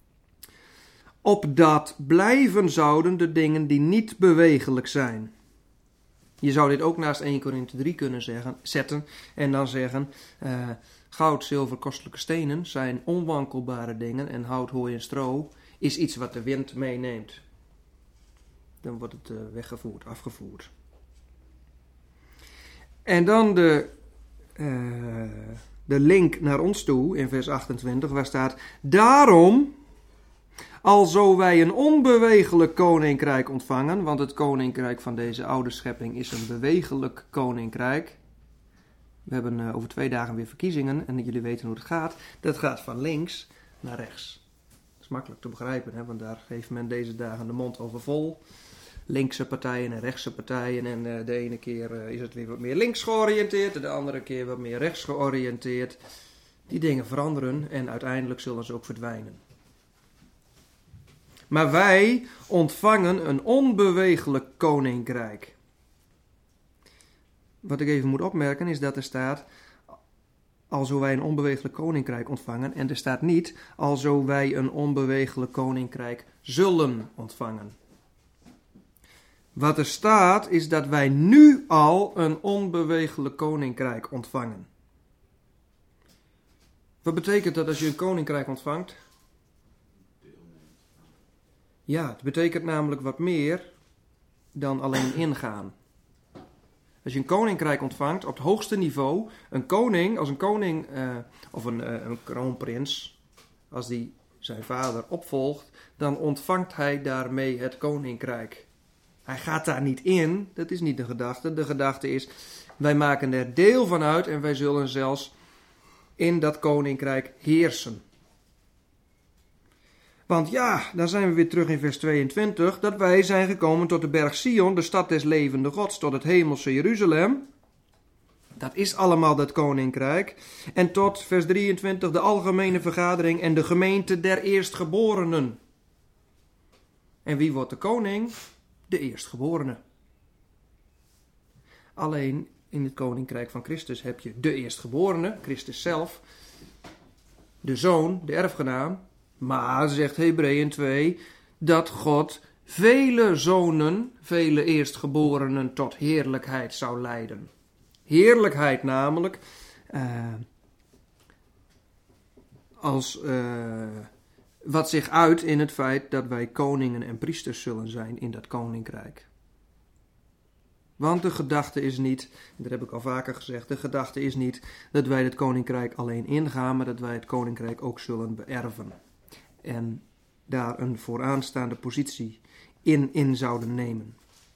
Opdat blijven zouden de dingen die niet bewegelijk zijn. Je zou dit ook naast Eerste Korinthe drie kunnen zeggen, zetten. En dan zeggen... Uh, goud, zilver, kostelijke stenen zijn onwankelbare dingen. En hout, hooi en stro is iets wat de wind meeneemt. Dan wordt het uh, weggevoerd, afgevoerd. En dan de, uh, de link naar ons toe in vers achtentwintig, waar staat... Daarom, alzo wij een onbewegelijk koninkrijk ontvangen... want het koninkrijk van deze oude schepping is een bewegelijk koninkrijk. We hebben uh, over twee dagen weer verkiezingen en jullie weten hoe het gaat. Dat gaat van links naar rechts. Dat is makkelijk te begrijpen, hè, want daar heeft men deze dagen de mond over vol... Linkse partijen en rechtse partijen. En uh, de ene keer uh, is het weer wat meer links georiënteerd. En de andere keer wat meer rechts georiënteerd. Die dingen veranderen en uiteindelijk zullen ze ook verdwijnen. Maar wij ontvangen een onbewegelijk koninkrijk. Wat ik even moet opmerken is dat er staat... Alzo wij een onbewegelijk koninkrijk ontvangen. En er staat niet... Alzo wij een onbewegelijk koninkrijk zullen ontvangen. Wat er staat is dat wij nu al een onbewegelijk koninkrijk ontvangen. Wat betekent dat als je een koninkrijk ontvangt? Ja, het betekent namelijk wat meer dan alleen ingaan. Als je een koninkrijk ontvangt op het hoogste niveau, een koning, als een koning uh, of een, uh, een kroonprins, als die zijn vader opvolgt, dan ontvangt hij daarmee het koninkrijk. Hij gaat daar niet in, dat is niet de gedachte. De gedachte is, wij maken er deel van uit en wij zullen zelfs in dat koninkrijk heersen. Want ja, dan zijn we weer terug in vers tweeëntwintig, dat wij zijn gekomen tot de berg Sion, de stad des levende Gods, tot het hemelse Jeruzalem. Dat is allemaal dat koninkrijk. En tot vers drieëntwintig de algemene vergadering en de gemeente der eerstgeborenen. En wie wordt de koning? De eerstgeborene. Alleen in het koninkrijk van Christus heb je de eerstgeborene, Christus zelf, de zoon, de erfgenaam. Maar, zegt Hebreeën twee, dat God vele zonen, vele eerstgeborenen tot heerlijkheid zou leiden. Heerlijkheid namelijk, uh, als uh, wat zich uit in het feit dat wij koningen en priesters zullen zijn in dat koninkrijk. Want de gedachte is niet, dat heb ik al vaker gezegd, de gedachte is niet dat wij het koninkrijk alleen ingaan, maar dat wij het koninkrijk ook zullen beërven. En daar een vooraanstaande positie in, in zouden nemen.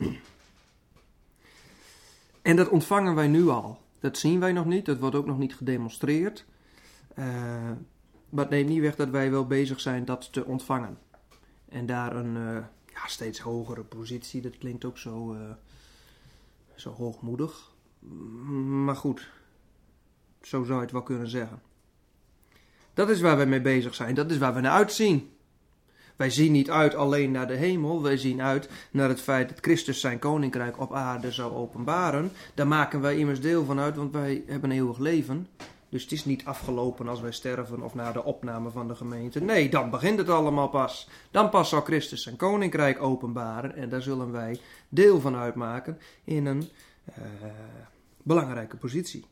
En dat ontvangen wij nu al. Dat zien wij nog niet, dat wordt ook nog niet gedemonstreerd. Uh, maar het neemt niet weg dat wij wel bezig zijn dat te ontvangen. En daar een uh, ja, steeds hogere positie, dat klinkt ook zo, uh, zo hoogmoedig. Maar goed, zo zou je het wel kunnen zeggen. Dat is waar wij mee bezig zijn, dat is waar we naar uitzien. Wij zien niet uit alleen naar de hemel, wij zien uit naar het feit dat Christus zijn koninkrijk op aarde zou openbaren. Daar maken wij immers deel van uit, want wij hebben een eeuwig leven. Dus het is niet afgelopen als wij sterven of na de opname van de gemeente. Nee, dan begint het allemaal pas. Dan pas zal Christus zijn koninkrijk openbaren en daar zullen wij deel van uitmaken in een uh, belangrijke positie.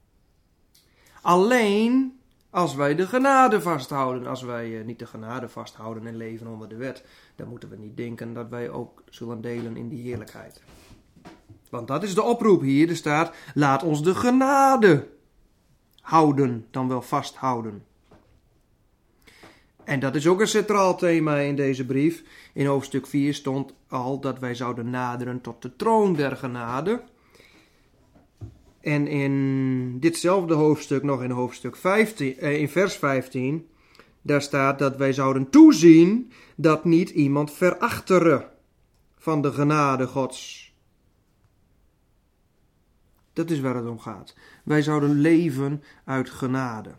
Alleen als wij de genade vasthouden, als wij uh, niet de genade vasthouden en leven onder de wet, dan moeten we niet denken dat wij ook zullen delen in die heerlijkheid. Want dat is de oproep hier, er staat, laat ons de genade houden, dan wel vasthouden. En dat is ook een centraal thema in deze brief. In hoofdstuk vier stond al dat wij zouden naderen tot de troon der genade. En in ditzelfde hoofdstuk, nog in hoofdstuk vijftien, eh, in vers vijftien, daar staat dat wij zouden toezien dat niet iemand verachtere van de genade Gods. Dat is waar het om gaat. Wij zouden leven uit genade.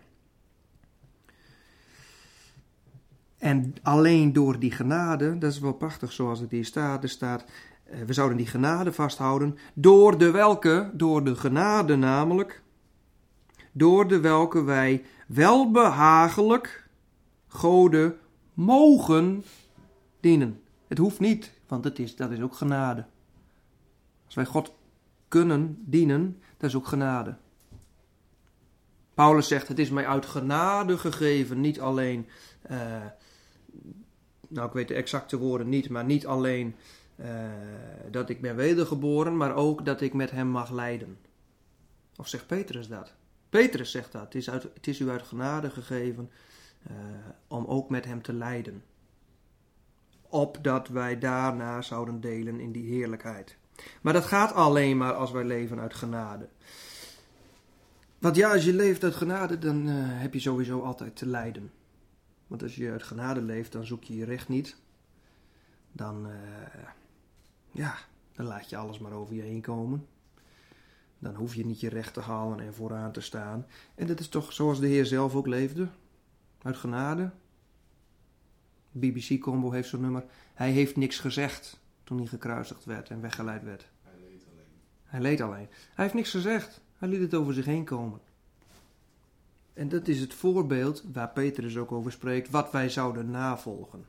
En alleen door die genade, dat is wel prachtig zoals het hier staat, er staat, we zouden die genade vasthouden, door de welke, door de genade namelijk, door de welke wij welbehagelijk Gode mogen dienen. Het hoeft niet, want het is, dat is ook genade. Als wij God kunnen dienen, dat is ook genade. Paulus zegt, het is mij uit genade gegeven, niet alleen, uh, nou ik weet de exacte woorden niet, maar niet alleen uh, dat ik ben wedergeboren, maar ook dat ik met hem mag lijden. Of zegt Petrus dat? Petrus zegt dat, het is, uit, het is u uit genade gegeven uh, om ook met hem te lijden. Opdat wij daarna zouden delen in die heerlijkheid. Maar dat gaat alleen maar als wij leven uit genade. Want ja, als je leeft uit genade, dan uh, heb je sowieso altijd te lijden. Want als je uit genade leeft, dan zoek je je recht niet. Dan, uh, ja, dan laat je alles maar over je heen komen. Dan hoef je niet je recht te halen en vooraan te staan. En dat is toch zoals de Heer zelf ook leefde. Uit genade. B B C-combo heeft zo'n nummer. Hij heeft niks gezegd toen hij gekruisigd werd en weggeleid werd. Hij leed alleen. Hij leed alleen. Hij heeft niks gezegd. Hij liet het over zich heen komen. En dat is het voorbeeld waar Petrus ook over spreekt, wat wij zouden navolgen.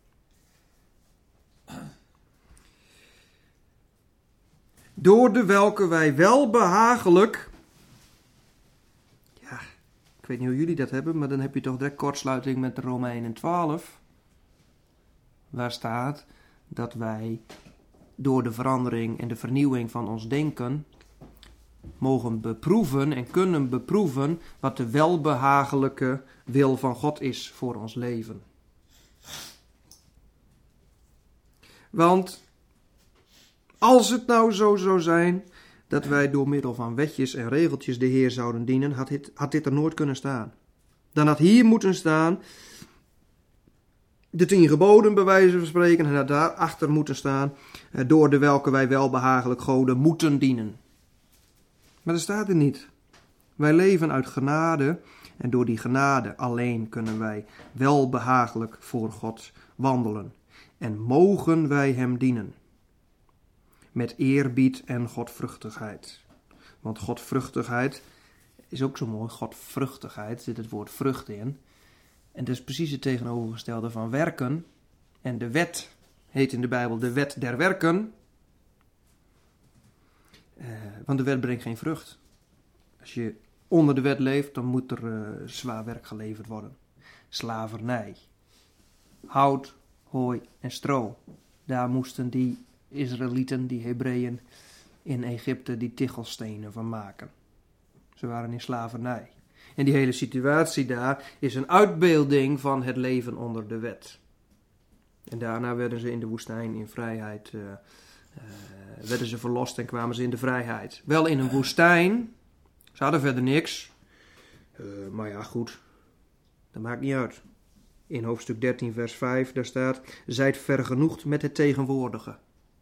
Door de welke wij welbehagelijk, ja, ik weet niet hoe jullie dat hebben, maar dan heb je toch direct kortsluiting met de Romeinen twaalf, waar staat dat wij door de verandering en de vernieuwing van ons denken mogen beproeven en kunnen beproeven wat de welbehagelijke wil van God is voor ons leven. Want als het nou zo zou zijn dat wij door middel van wetjes en regeltjes de Heer zouden dienen, had dit, had dit er nooit kunnen staan. Dan had hier moeten staan de tien geboden, bij wijze van spreken, en had daarachter moeten staan, door de welke wij welbehagelijk Gode moeten dienen. Maar dat staat er niet. Wij leven uit genade en door die genade alleen kunnen wij welbehagelijk voor God wandelen. En mogen wij hem dienen. Met eerbied en godvruchtigheid. Want godvruchtigheid is ook zo mooi. Godvruchtigheid, zit het woord vrucht in. En dat is precies het tegenovergestelde van werken. En de wet heet in de Bijbel de wet der werken. Uh, want de wet brengt geen vrucht. Als je onder de wet leeft, dan moet er uh, zwaar werk geleverd worden. Slavernij. Hout, hooi en stro. Daar moesten die Israëlieten, die Hebreeën in Egypte, die tichelstenen van maken. Ze waren in slavernij. En die hele situatie daar is een uitbeelding van het leven onder de wet. En daarna werden ze in de woestijn in vrijheid, uh, uh, werden ze verlost en kwamen ze in de vrijheid. Wel in een woestijn, ze hadden verder niks. Uh, maar ja, goed, dat maakt niet uit. In hoofdstuk dertien vers vijf, daar staat, zijt vergenoegd met het tegenwoordige.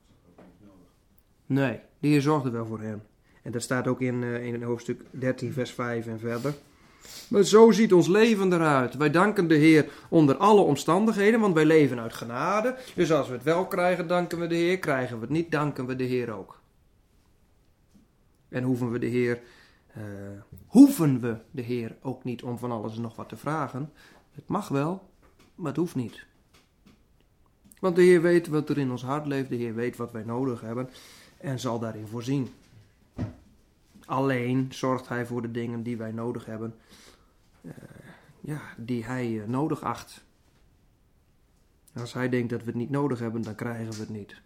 Nee, de Heer zorgde wel voor hen. En dat staat ook in, uh, in hoofdstuk dertien vers vijf en verder. Maar zo ziet ons leven eruit. Wij danken de Heer onder alle omstandigheden, want wij leven uit genade. Dus als we het wel krijgen, danken we de Heer. Krijgen we het niet, danken we de Heer ook. En hoeven we de Heer, uh, hoeven we de Heer ook niet om van alles en nog wat te vragen. Het mag wel, maar het hoeft niet. Want de Heer weet wat er in ons hart leeft. De Heer weet wat wij nodig hebben en zal daarin voorzien. Alleen zorgt hij voor de dingen die wij nodig hebben, uh, ja, die hij uh, nodig acht. Als hij denkt dat we het niet nodig hebben, dan krijgen we het niet.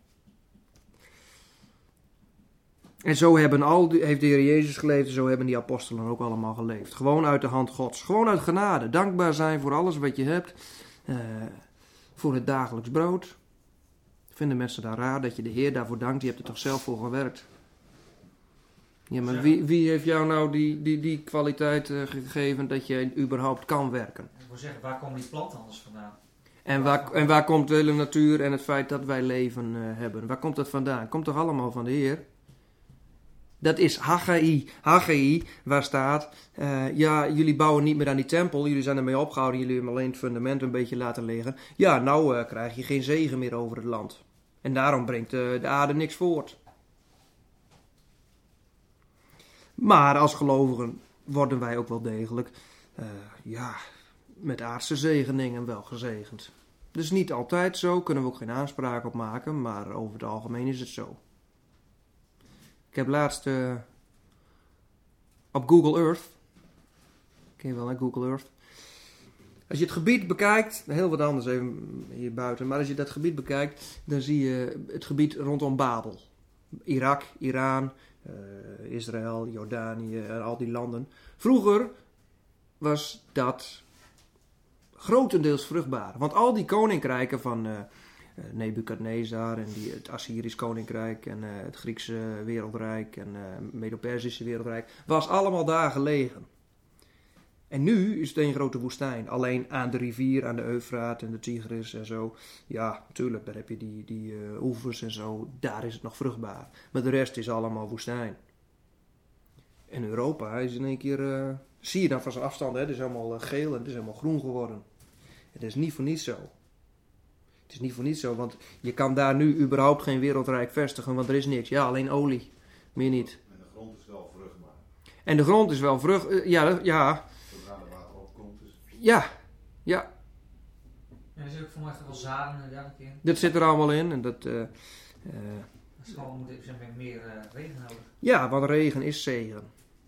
En zo hebben al die, heeft de Heer Jezus geleefd en zo hebben die apostelen ook allemaal geleefd. Gewoon uit de hand Gods, gewoon uit genade. Dankbaar zijn voor alles wat je hebt, uh, voor het dagelijks brood. Vinden mensen dan raar dat je de Heer daarvoor dankt? Je hebt er toch zelf voor gewerkt? Ja, maar wie, wie heeft jou nou die, die, die kwaliteit uh, gegeven dat je überhaupt kan werken? Ik wil zeggen, waar komen die planten anders vandaan? En waar, en waar komt de hele natuur en het feit dat wij leven uh, hebben? Waar komt dat vandaan? Komt toch allemaal van de Heer? Dat is Haggai. Haggai, waar staat, uh, ja, jullie bouwen niet meer aan die tempel. Jullie zijn ermee opgehouden. Jullie hebben alleen het fundament een beetje laten liggen. Ja, nou uh, krijg je geen zegen meer over het land. En daarom brengt uh, de aarde niks voort. Maar als gelovigen worden wij ook wel degelijk, uh, ja, met aardse zegeningen wel gezegend. Dus niet altijd zo, kunnen we ook geen aanspraak op maken, maar over het algemeen is het zo. Ik heb laatst uh, op Google Earth, ken je wel hè, Google Earth. Als je het gebied bekijkt, heel wat anders even hier buiten, maar als je dat gebied bekijkt, dan zie je het gebied rondom Babel. Irak, Iran, uh, Israël, Jordanië en al die landen. Vroeger was dat grotendeels vruchtbaar. Want al die koninkrijken van uh, Nebukadnezar en die, het Assyrisch koninkrijk en uh, het Griekse wereldrijk en het uh, Medo-Persische wereldrijk was allemaal daar gelegen. En nu is het een grote woestijn. Alleen aan de rivier, aan de Eufraat en de Tigris en zo. Ja, natuurlijk, daar heb je die, die uh, oevers en zo. Daar is het nog vruchtbaar. Maar de rest is allemaal woestijn. En Europa is in één keer... Uh, zie je dan van zijn afstand, hè? Het is helemaal uh, geel en het is helemaal groen geworden. Het is niet voor niets zo. Het is niet voor niets zo, want je kan daar nu überhaupt geen wereldrijk vestigen, want er is niks. Ja, alleen olie. Meer niet. En de grond is wel vruchtbaar. En de grond is wel vruchtbaar. Uh, ja, ja. Zodra er water opkomt, dus... Ja, ja. En er zit ook voor mij wel zaden inderdaad een keer. Dat zit er allemaal in. En dat, uh, uh, Dat is gewoon, moet ik zeggen, meer uh, regen nodig. ja, want regen is zegen.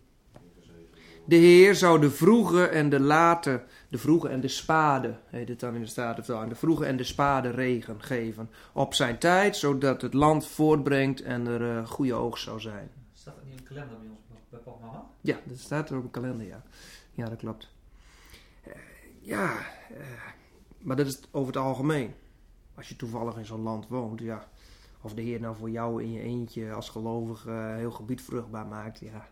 De Heer zou de vroege en de late, de vroege en de spade, heet het dan in de Statenvertaling, de vroege en de spade regen geven op zijn tijd, zodat het land voortbrengt en er uh, goede oogst zou zijn. Staat dat niet in de kalender bij ons bij Pogma? Ja, dat staat er op een kalender, ja. Ja, dat klopt. Uh, ja, uh, maar dat is over het algemeen. Als je toevallig in zo'n land woont, ja. Of de Heer nou voor jou in je eentje als gelovige uh, heel gebied vruchtbaar maakt, ja.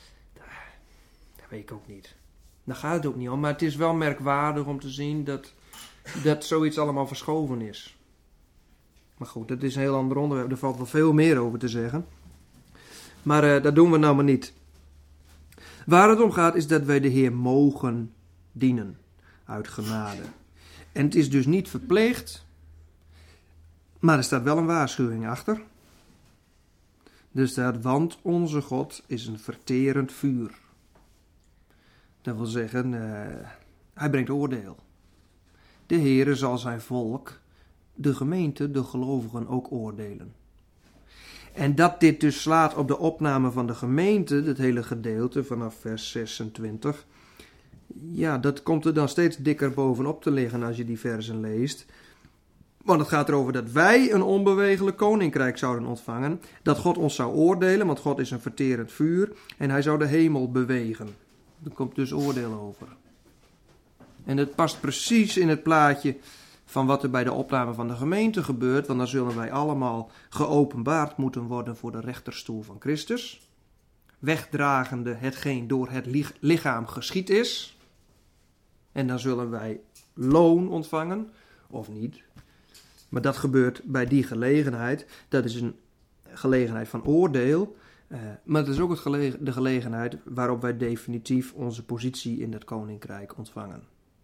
Weet ik ook niet. Daar gaat het ook niet om. Maar het is wel merkwaardig om te zien dat, dat zoiets allemaal verschoven is. Maar goed, dat is een heel ander onderwerp. Er valt wel veel meer over te zeggen. Maar uh, dat doen we nou maar niet. Waar het om gaat is dat wij de Heer mogen dienen. Uit genade. En het is dus niet verplicht. Maar er staat wel een waarschuwing achter. Er staat, want onze God is een verterend vuur. Dat wil zeggen, uh, hij brengt oordeel. De Heere zal zijn volk, de gemeente, de gelovigen ook oordelen. En dat dit dus slaat op de opname van de gemeente, dat hele gedeelte vanaf vers zesentwintig. Ja, dat komt er dan steeds dikker bovenop te liggen als je die versen leest. Want het gaat erover dat wij een onbewegelijk koninkrijk zouden ontvangen. Dat God ons zou oordelen, want God is een verterend vuur. En hij zou de hemel bewegen. Er komt dus oordeel over. En het past precies in het plaatje van wat er bij de opname van de gemeente gebeurt. Want dan zullen wij allemaal geopenbaard moeten worden voor de rechterstoel van Christus. Wegdragende hetgeen door het lichaam geschied is. En dan zullen wij loon ontvangen, of niet. Maar dat gebeurt bij die gelegenheid. Dat is een gelegenheid van oordeel. Uh, maar het is ook het gelegen, de gelegenheid waarop wij definitief onze positie in het koninkrijk ontvangen.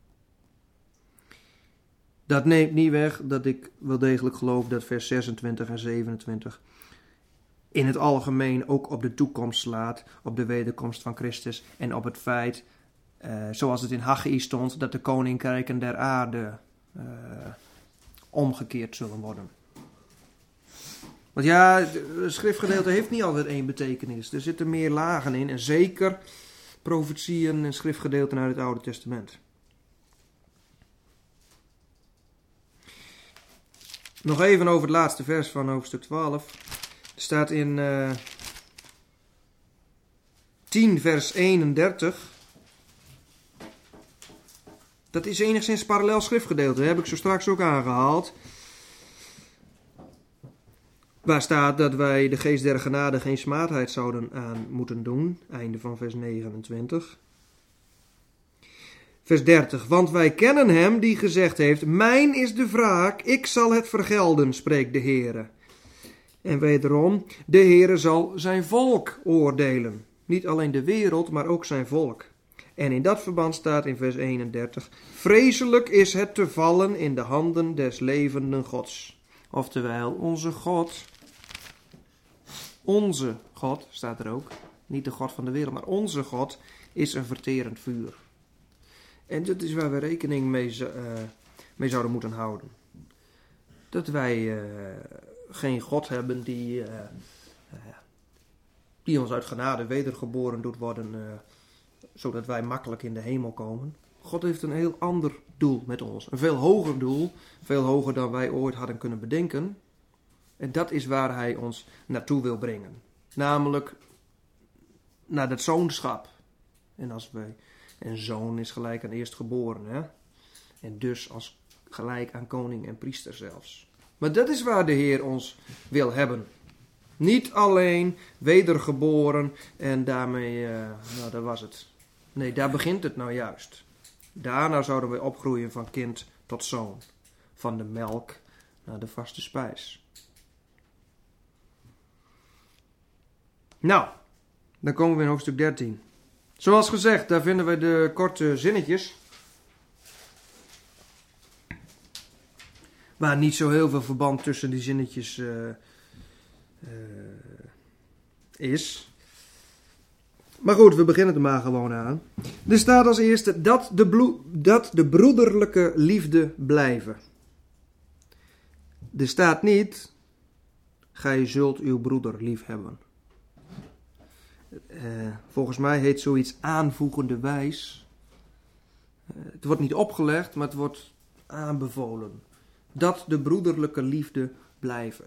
Dat neemt niet weg dat ik wel degelijk geloof dat vers zesentwintig en zevenentwintig in het algemeen ook op de toekomst slaat, op de wederkomst van Christus en op het feit, uh, zoals het in Haggai stond, dat de koninkrijken der aarde uh, omgekeerd zullen worden. Want ja, het schriftgedeelte heeft niet altijd één betekenis. Er zitten meer lagen in en zeker profetieën en schriftgedeelten uit het Oude Testament. Nog even over het laatste vers van hoofdstuk twaalf. Er staat in uh, tien vers eenendertig. Dat is enigszins parallel schriftgedeelte. Dat heb ik zo straks ook aangehaald. Waar staat dat wij de geest der genade geen smaadheid zouden aan moeten doen. Einde van vers negenentwintig. Vers dertig. Want wij kennen hem die gezegd heeft, mijn is de wraak, ik zal het vergelden, spreekt de Heere. En wederom, de Heere zal zijn volk oordelen. Niet alleen de wereld, maar ook zijn volk. En in dat verband staat in vers eenendertig, vreselijk is het te vallen in de handen des levenden Gods. Oftewel, onze God, onze God, staat er ook, niet de God van de wereld, maar onze God is een verterend vuur. En dat is waar we rekening mee, uh, mee zouden moeten houden. Dat wij uh, geen God hebben die, uh, uh, die ons uit genade wedergeboren doet worden, uh, zodat wij makkelijk in de hemel komen. God heeft een heel ander doel met ons. Een veel hoger doel, veel hoger dan wij ooit hadden kunnen bedenken. En dat is waar hij ons naartoe wil brengen. Namelijk naar het zoonschap. En als wij... En zoon is gelijk aan eerstgeboren, hè? En dus als gelijk aan koning en priester zelfs. Maar dat is waar de Heer ons wil hebben. Niet alleen wedergeboren en daarmee, uh, nou dat was het. Nee, daar begint het nou juist. Daarna zouden we opgroeien van kind tot zoon. Van de melk naar de vaste spijs. Nou, dan komen we in hoofdstuk dertien. Zoals gezegd, daar vinden we de korte zinnetjes. Waar niet zo heel veel verband tussen die zinnetjes uh, uh, is. Maar goed, we beginnen er maar gewoon aan. Er staat als eerste dat de, bloe, dat de broederlijke liefde blijven. Er staat niet, gij zult uw broeder lief hebben. Uh, volgens mij heet zoiets aanvoegende wijs. Uh, het wordt niet opgelegd, maar het wordt aanbevolen. Dat de broederlijke liefde blijven.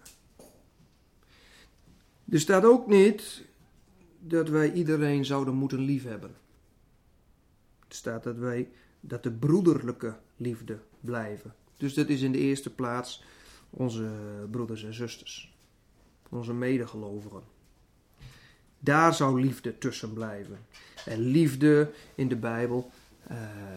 Er staat ook niet dat wij iedereen zouden moeten liefhebben. Er staat dat wij dat de broederlijke liefde blijven. Dus dat is in de eerste plaats onze broeders en zusters. Onze medegelovigen. Daar zou liefde tussen blijven. En liefde in de Bijbel, uh,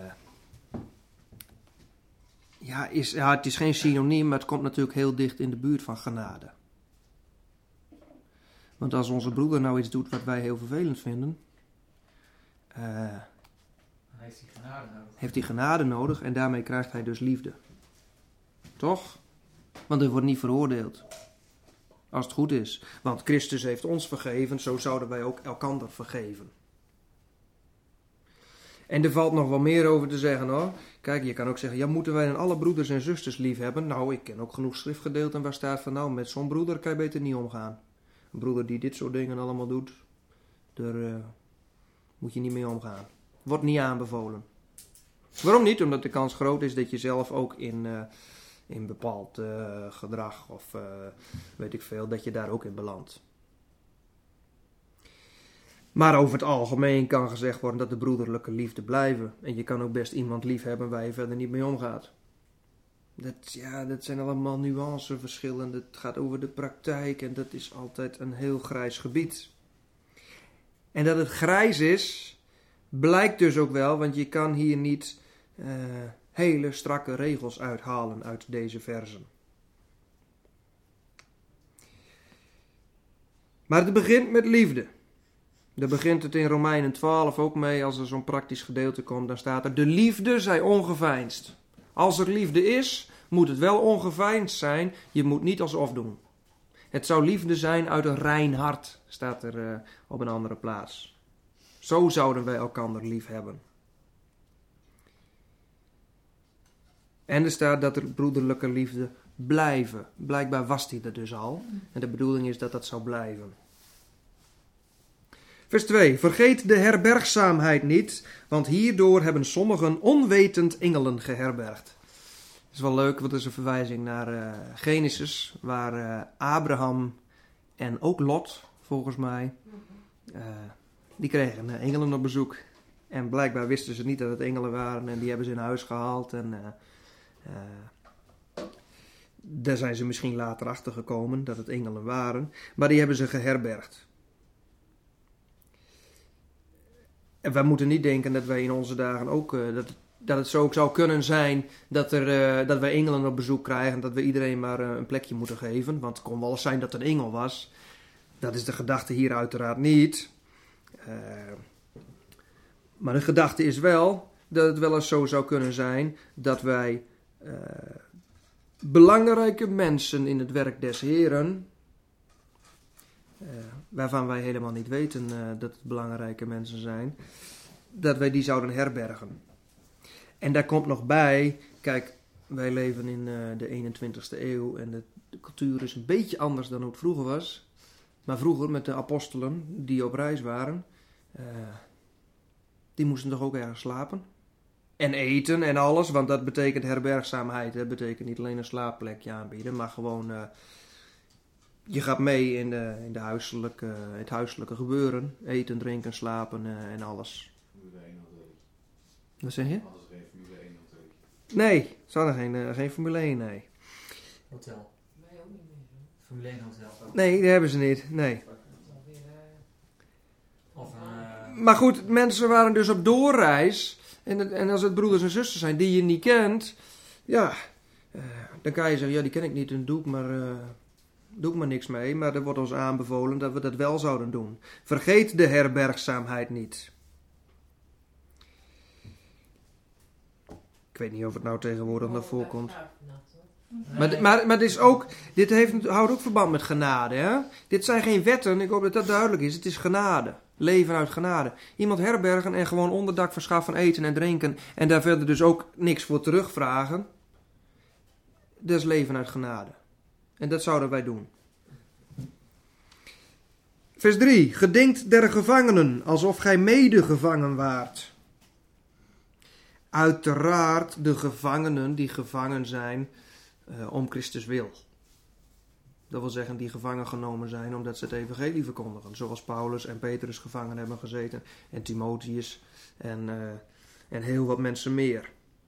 ja, is, ja, het is geen synoniem, maar het komt natuurlijk heel dicht in de buurt van genade. Want als onze broeder nou iets doet wat wij heel vervelend vinden, uh, Hij heeft die genade nodig. heeft hij genade nodig en daarmee krijgt hij dus liefde. Toch? Want hij wordt niet veroordeeld. Als het goed is. Want Christus heeft ons vergeven, zo zouden wij ook elkander vergeven. En er valt nog wel meer over te zeggen hoor. Kijk, je kan ook zeggen, ja, moeten wij dan alle broeders en zusters lief hebben? Nou, ik ken ook genoeg schriftgedeelten waar staat van, nou, met zo'n broeder kan je beter niet omgaan. Een broeder die dit soort dingen allemaal doet, daar uh, moet je niet mee omgaan. Wordt niet aanbevolen. Waarom niet? Omdat de kans groot is dat je zelf ook in, uh, in bepaald uh, gedrag of uh, weet ik veel, dat je daar ook in belandt. Maar over het algemeen kan gezegd worden dat de broederlijke liefde blijven. En je kan ook best iemand lief hebben waar je verder niet mee omgaat. Dat, ja, dat zijn allemaal nuanceverschillen. Het gaat over de praktijk en dat is altijd een heel grijs gebied. En dat het grijs is, blijkt dus ook wel, want je kan hier niet uh, hele strakke regels uithalen uit deze versen. Maar het begint met liefde. Daar begint het in Romeinen twaalf ook mee. Als er zo'n praktisch gedeelte komt, dan staat er: de liefde zij ongeveinsd. Als er liefde is, moet het wel ongeveinsd zijn. Je moet niet alsof doen. Het zou liefde zijn uit een rein hart, staat er uh, op een andere plaats. Zo zouden wij elkander lief hebben. En er staat dat er broederlijke liefde blijven. Blijkbaar was die er dus al. En de bedoeling is dat dat zou blijven. Vers twee. Vergeet de herbergzaamheid niet, want hierdoor hebben sommigen onwetend engelen geherbergd. Het is wel leuk, want het is een verwijzing naar uh, Genesis, waar uh, Abraham en ook Lot, volgens mij, uh, die kregen uh, engelen op bezoek. En blijkbaar wisten ze niet dat het engelen waren en die hebben ze in huis gehaald. En uh, uh, daar zijn ze misschien later achter gekomen dat het engelen waren, maar die hebben ze geherbergd. En wij moeten niet denken dat wij in onze dagen ook, uh, dat, dat het zo ook zou kunnen zijn dat, er, uh, dat wij engelen op bezoek krijgen en dat we iedereen maar uh, een plekje moeten geven. Want het kon wel eens zijn dat het een engel was. Dat is de gedachte hier uiteraard niet. Uh, maar de gedachte is wel dat het wel eens zo zou kunnen zijn dat wij uh, belangrijke mensen in het werk des Heren, Uh, waarvan wij helemaal niet weten uh, dat het belangrijke mensen zijn, dat wij die zouden herbergen. En daar komt nog bij, kijk, wij leven in uh, de eenentwintigste eeuw en de, de cultuur is een beetje anders dan hoe het vroeger was. Maar vroeger met de apostelen die op reis waren, uh, die moesten toch ook ergens slapen. En eten en alles, want dat betekent herbergzaamheid. Dat betekent niet alleen een slaapplekje aanbieden, maar gewoon Uh, je gaat mee in, de, in de huiselijke, het huiselijke gebeuren. Eten, drinken, slapen uh, en alles. Formule één of twee. Wat zeg je? Anders geen Formule één of twee. Nee, ze hadden geen, uh, geen Formule één, nee. Hotel. Wij ook niet meer. Formule één hotel. Nee, die hebben ze niet, nee. Alweer, uh, Of een... Uh, Maar goed, mensen waren dus op doorreis. En, het, en als het broeders en zusters zijn die je niet kent, ja, uh, dan kan je zeggen, ja, die ken ik niet, dan doe ik maar... Uh, Doe ik maar niks mee, maar er wordt ons aanbevolen dat we dat wel zouden doen. Vergeet de herbergzaamheid niet. Ik weet niet of het nou tegenwoordig naar voren komt. nee. Maar, maar, maar dit, is ook, dit heeft, houdt ook verband met genade. Hè? Dit zijn geen wetten, ik hoop dat dat duidelijk is. Het is genade. Leven uit genade. Iemand herbergen en gewoon onderdak verschaffen, eten en drinken. En daar verder dus ook niks voor terugvragen. Dat is leven uit genade. En dat zouden wij doen. Vers drie. Gedenkt der gevangenen, alsof gij medegevangen waart. Uiteraard de gevangenen die gevangen zijn uh, om Christus wil. Dat wil zeggen die gevangen genomen zijn omdat ze het evangelie verkondigen. Zoals Paulus en Petrus gevangen hebben gezeten. En Timotheus en, uh, en heel wat mensen meer.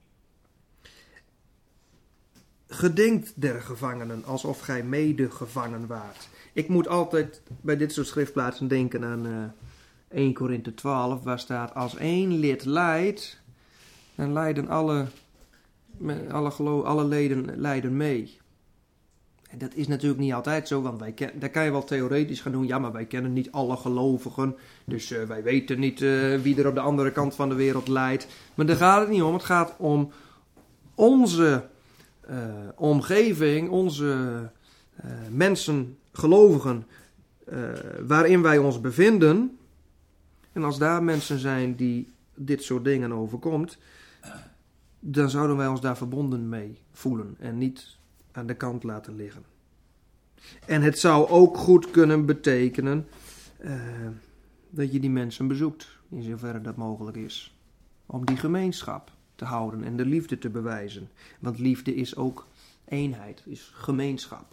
Gedenkt der gevangenen, alsof gij medegevangen waart. Ik moet altijd bij dit soort schriftplaatsen denken aan uh, eerste Korinthe twaalf, waar staat: als één lid lijdt, dan lijden alle, alle, geloof, alle leden lijden mee. En dat is natuurlijk niet altijd zo, want wij ken, daar kan je wel theoretisch gaan doen. Ja, maar wij kennen niet alle gelovigen, dus uh, wij weten niet uh, wie er op de andere kant van de wereld lijdt. Maar daar gaat het niet om. Het gaat om onze uh, omgeving, onze uh, mensen, gelovigen, uh, waarin wij ons bevinden. En als daar mensen zijn die dit soort dingen overkomt, dan zouden wij ons daar verbonden mee voelen en niet aan de kant laten liggen. En het zou ook goed kunnen betekenen uh, dat je die mensen bezoekt, in zoverre dat mogelijk is. Om die gemeenschap te houden en de liefde te bewijzen. Want liefde is ook eenheid, is gemeenschap.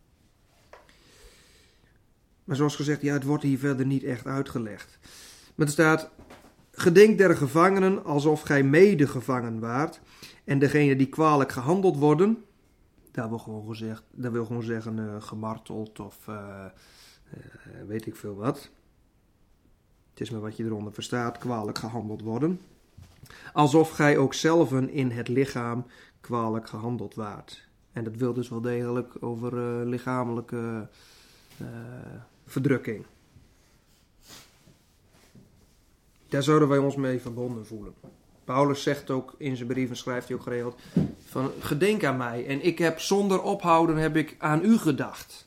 Maar zoals gezegd, ja, het wordt hier verder niet echt uitgelegd. Maar er staat: gedenk der gevangenen alsof gij medegevangen waart. En degene die kwalijk gehandeld worden, daar wil gewoon, gezegd, daar wil gewoon zeggen uh, gemarteld of uh, uh, weet ik veel wat. Het is maar wat je eronder verstaat, kwalijk gehandeld worden. Alsof gij ook zelven in het lichaam kwalijk gehandeld waart. En dat wil dus wel degelijk over uh, lichamelijke uh, verdrukking. Daar zouden wij ons mee verbonden voelen. Paulus zegt ook in zijn brieven, schrijft hij ook geregeld, van gedenk aan mij. En ik heb zonder ophouden heb ik aan u gedacht.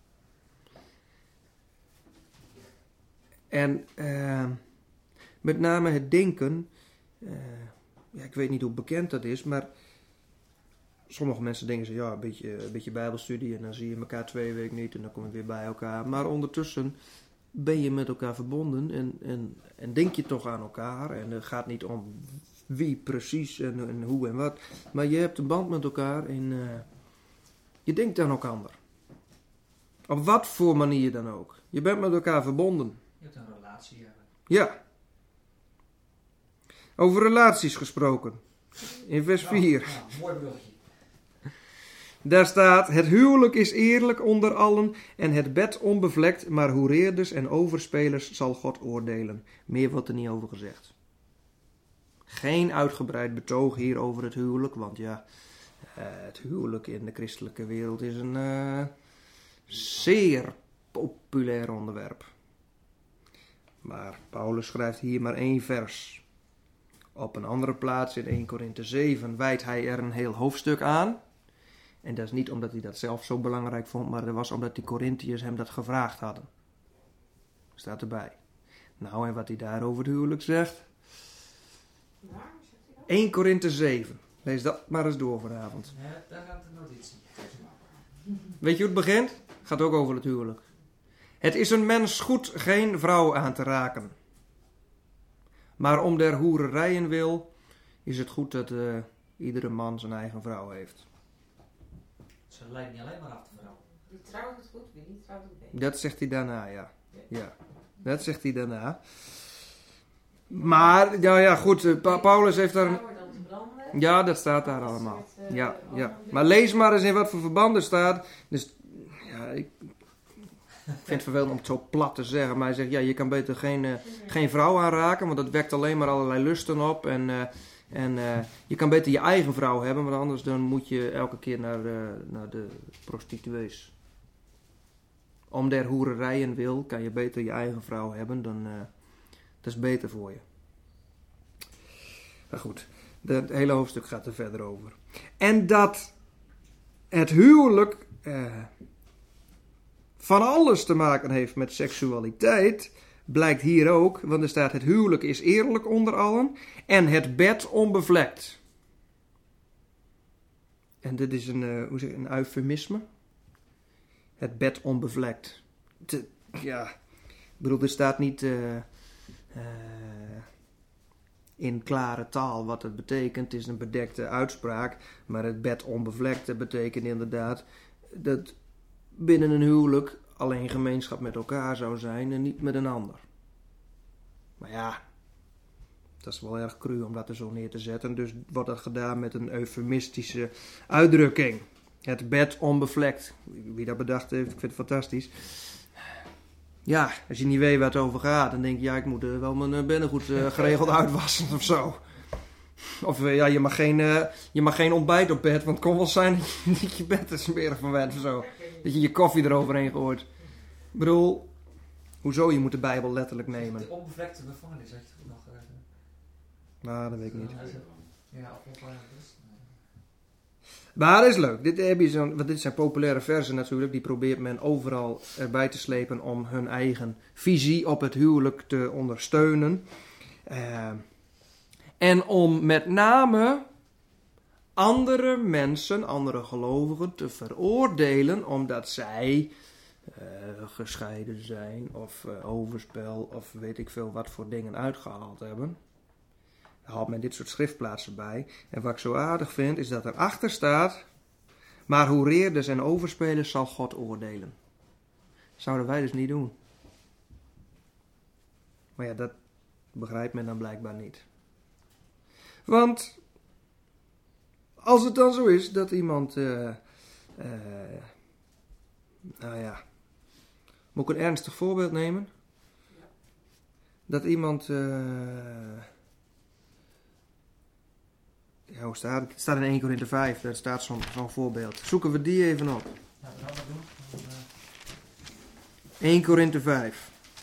En uh, met name het denken, uh, ja, ik weet niet hoe bekend dat is, maar sommige mensen denken ze, ja, een beetje, een beetje bijbelstudie en dan zie je elkaar twee weken niet en dan kom je weer bij elkaar. Maar ondertussen ben je met elkaar verbonden en, en, en denk je toch aan elkaar. En het gaat niet om wie precies en, en hoe en wat. Maar je hebt een band met elkaar en uh, je denkt aan elkaar. Op wat voor manier dan ook. Je bent met elkaar verbonden. Je hebt een relatie. Ja. Ja. Over relaties gesproken. In vers Ja, vier. ja, mooi bruggetje. Daar staat: het huwelijk is eerlijk onder allen en het bed onbevlekt, maar hoereerders en overspelers zal God oordelen. Meer wordt er niet over gezegd. Geen uitgebreid betoog hier over het huwelijk, want ja, uh, het huwelijk in de christelijke wereld is een uh, zeer populair onderwerp. Maar Paulus schrijft hier maar één vers. Op een andere plaats in eerste Korinthe zeven wijdt hij er een heel hoofdstuk aan. En dat is niet omdat hij dat zelf zo belangrijk vond, maar dat was omdat die Korinthiërs hem dat gevraagd hadden. Staat erbij. Nou, en wat hij daar over het huwelijk zegt. Waar zegt hij dat? eerste Korinthe zeven. Lees dat maar eens door vanavond. Ja, daar gaat de notitie. Weet je hoe het begint? Gaat ook over het huwelijk. Het is een mens goed geen vrouw aan te raken. Maar om der hoererijen wil, is het goed dat uh, iedere man zijn eigen vrouw heeft. Ze lijkt niet alleen maar af te vrouwen. Wie trouwt het goed, wie niet trouwt het beter. Dat zegt hij daarna, ja. Ja, dat zegt hij daarna. Maar, ja, ja, goed, uh, Pa- Paulus heeft daar... Trouwer dan te branden. Ja, dat staat daar allemaal. Ja, ja. Maar lees maar eens in wat voor verbanden staat. Dus, ja, ik vind het vervelend om het zo plat te zeggen. Maar hij zegt, ja, je kan beter geen, uh, geen vrouw aanraken, want dat wekt alleen maar allerlei lusten op. En, uh, en uh, je kan beter je eigen vrouw hebben, want anders dan moet je elke keer naar de, naar de prostituees. Om der hoererijen wil, kan je beter je eigen vrouw hebben, dan uh, dat is beter voor je. Maar goed, het hele hoofdstuk gaat er verder over. En dat het huwelijk uh, van alles te maken heeft met seksualiteit, blijkt hier ook, want er staat: het huwelijk is eerlijk onder allen en het bed onbevlekt. En dit is een, uh, hoe zeg je, een eufemisme. Het bed onbevlekt. Te, ja, ik bedoel, er staat niet uh, uh, in klare taal wat het betekent. Het is een bedekte uitspraak, maar het bed onbevlekt betekent inderdaad dat binnen een huwelijk alleen gemeenschap met elkaar zou zijn en niet met een ander. Maar ja, dat is wel erg cru om dat er zo neer te zetten. Dus wordt dat gedaan met een eufemistische uitdrukking. Het bed onbevlekt. Wie dat bedacht heeft, ik vind het fantastisch. Ja, als je niet weet waar het over gaat, dan denk je, ja, ik moet uh, wel mijn uh, binnengoed uh, geregeld uitwassen of zo. Of uh, ja, je mag, geen, uh, je mag geen ontbijt op bed, want het kon wel zijn dat je bed er smerig van werd of zo. Dat je je koffie eroverheen gooit. Ik bedoel, hoezo, je moet de Bijbel letterlijk nemen. De onbevlekte gevangenis, had je het nog... Uh, nou, dat weet ik niet. Ja, op opleiding dus. Maar dat is leuk. Dit, heb je zo'n, want dit zijn populaire versen natuurlijk. Die probeert men overal erbij te slepen om hun eigen visie op het huwelijk te ondersteunen. Uh, en om met name andere mensen, andere gelovigen te veroordelen omdat zij uh, gescheiden zijn of uh, overspel of weet ik veel wat voor dingen uitgehaald hebben. Daar haalt men dit soort schriftplaatsen bij. En wat ik zo aardig vind is dat erachter staat: maar hoereerders en overspelers zal God oordelen. Zouden wij dus niet doen. Maar ja, dat begrijpt men dan blijkbaar niet. Want als het dan zo is dat iemand, uh, uh, nou ja, moet ik een ernstig voorbeeld nemen? Dat iemand, uh, ja, hoe staat het? Het staat in één Korinthe vijf, daar staat zo'n, zo'n voorbeeld. Zoeken we die even op. Nou, we gaan dat doen. Dan, uh... één Korinthe vijf.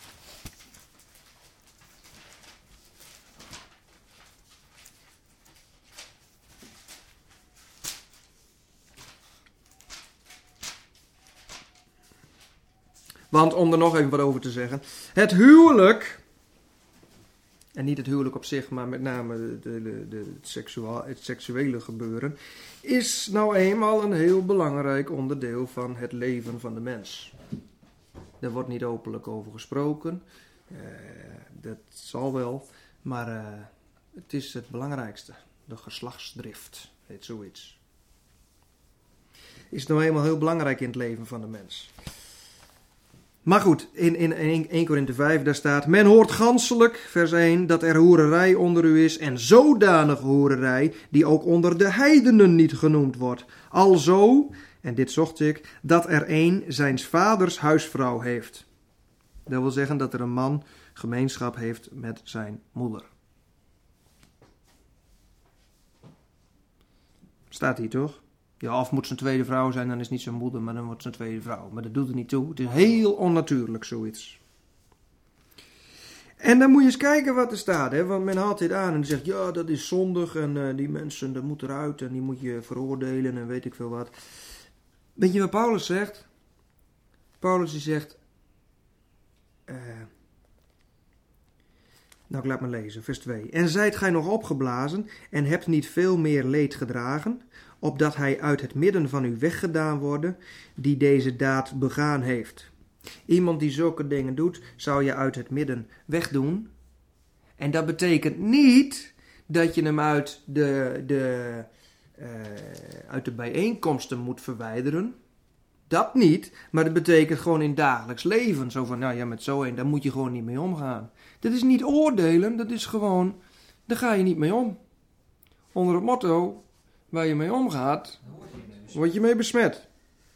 Want om er nog even wat over te zeggen. Het huwelijk, en niet het huwelijk op zich, maar met name de, de, de, het, seksueel, het seksuele gebeuren, is nou eenmaal een heel belangrijk onderdeel van het leven van de mens. Daar wordt niet openlijk over gesproken. Uh, dat zal wel, maar uh, het is het belangrijkste. De geslachtsdrift, heet zoiets. Is nou eenmaal heel belangrijk in het leven van de mens. Maar goed, in, in, in één Korinthe vijf daar staat: men hoort ganselijk, vers één, dat er hoererij onder u is en zodanige hoererij die ook onder de heidenen niet genoemd wordt. Alzo, en dit zocht ik, dat er een zijns vaders huisvrouw heeft. Dat wil zeggen dat er een man gemeenschap heeft met zijn moeder. Staat hier toch? Ja, of moet zijn tweede vrouw zijn, dan is het niet zijn moeder, maar dan wordt zijn tweede vrouw. Maar dat doet er niet toe. Het is heel onnatuurlijk, zoiets. En dan moet je eens kijken wat er staat, hè? Want men haalt dit aan en zegt, ja, dat is zondig en uh, die mensen, dat moet eruit en die moet je veroordelen en weet ik veel wat. Weet je wat Paulus zegt? Paulus die zegt, uh, nou ik laat me lezen, vers twee. En zijt gij nog opgeblazen en hebt niet veel meer leed gedragen, opdat hij uit het midden van u weggedaan worden, die deze daad begaan heeft. Iemand die zulke dingen doet, zou je uit het midden wegdoen. En dat betekent niet dat je hem uit de, de, uh, uit de bijeenkomsten moet verwijderen. Dat niet, maar dat betekent gewoon in dagelijks leven. Zo van, nou ja, met zo een, daar moet je gewoon niet mee omgaan. Dat is niet oordelen, dat is gewoon, daar ga je niet mee om. Onder het motto, waar je mee omgaat, word je mee besmet.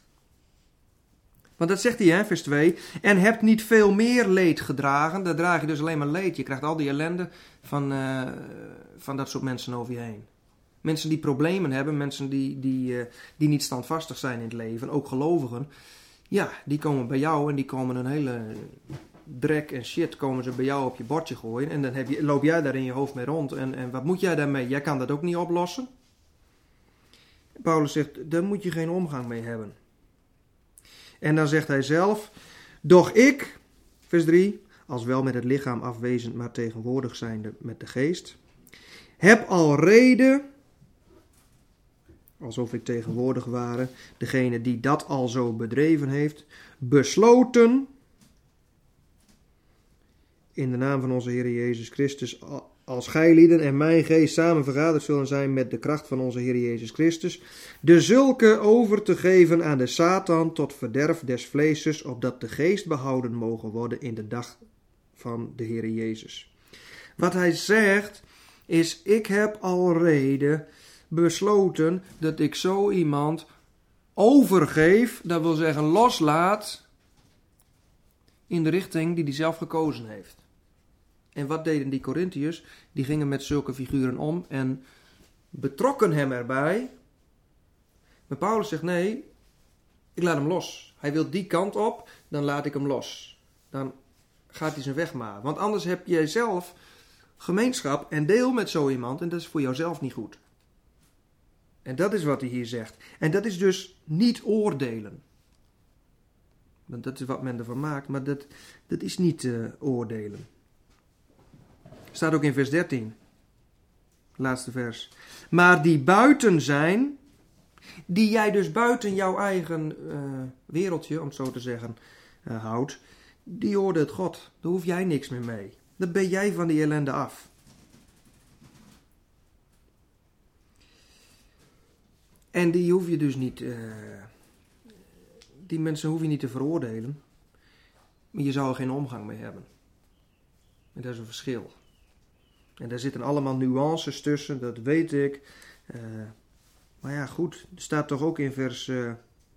Want dat zegt hij, hè, vers twee. En hebt niet veel meer leed gedragen. Daar draag je dus alleen maar leed. Je krijgt al die ellende van, uh, van dat soort mensen over je heen. Mensen die problemen hebben, mensen die, die, uh, die niet standvastig zijn in het leven, ook gelovigen. Ja, die komen bij jou en die komen een hele drek en shit komen ze bij jou op je bordje gooien. En dan heb je, loop jij daar in je hoofd mee rond. En, en wat moet jij daarmee? Jij kan dat ook niet oplossen. Paulus zegt, daar moet je geen omgang mee hebben. En dan zegt hij zelf, doch ik, vers drie, als wel met het lichaam afwezend, maar tegenwoordig zijnde met de geest, heb al reden, alsof ik tegenwoordig ware, degene die dat al zo bedreven heeft, besloten, in de naam van onze Heer Jezus Christus, als gijlieden en mijn geest samen vergaderd zullen zijn met de kracht van onze Heer Jezus Christus, de zulke over te geven aan de Satan tot verderf des vleeses, opdat de geest behouden mogen worden in de dag van de Heer Jezus. Wat hij zegt is, ik heb al reden besloten dat ik zo iemand overgeef, dat wil zeggen loslaat, in de richting die hij zelf gekozen heeft. En wat deden die Korintiërs? Die gingen met zulke figuren om en betrokken hem erbij. Maar Paulus zegt nee, ik laat hem los. Hij wil die kant op, dan laat ik hem los. Dan gaat hij zijn weg maken. Want anders heb jij zelf gemeenschap en deel met zo iemand en dat is voor jouzelf niet goed. En dat is wat hij hier zegt. En dat is dus niet oordelen. Want dat is wat men ervan maakt, maar dat, dat is niet uh, oordelen. Staat ook in vers dertien. Laatste vers. Maar die buiten zijn, die jij dus buiten jouw eigen uh, wereldje, om het zo te zeggen, uh, houdt, die oordeelt God. Daar hoef jij niks meer mee. Dan ben jij van die ellende af. En die hoef je dus niet, uh, die mensen hoef je niet te veroordelen. Maar je zou er geen omgang mee hebben. En dat is een verschil. En daar zitten allemaal nuances tussen, dat weet ik. Uh, maar ja, goed. Er staat toch ook in vers, uh,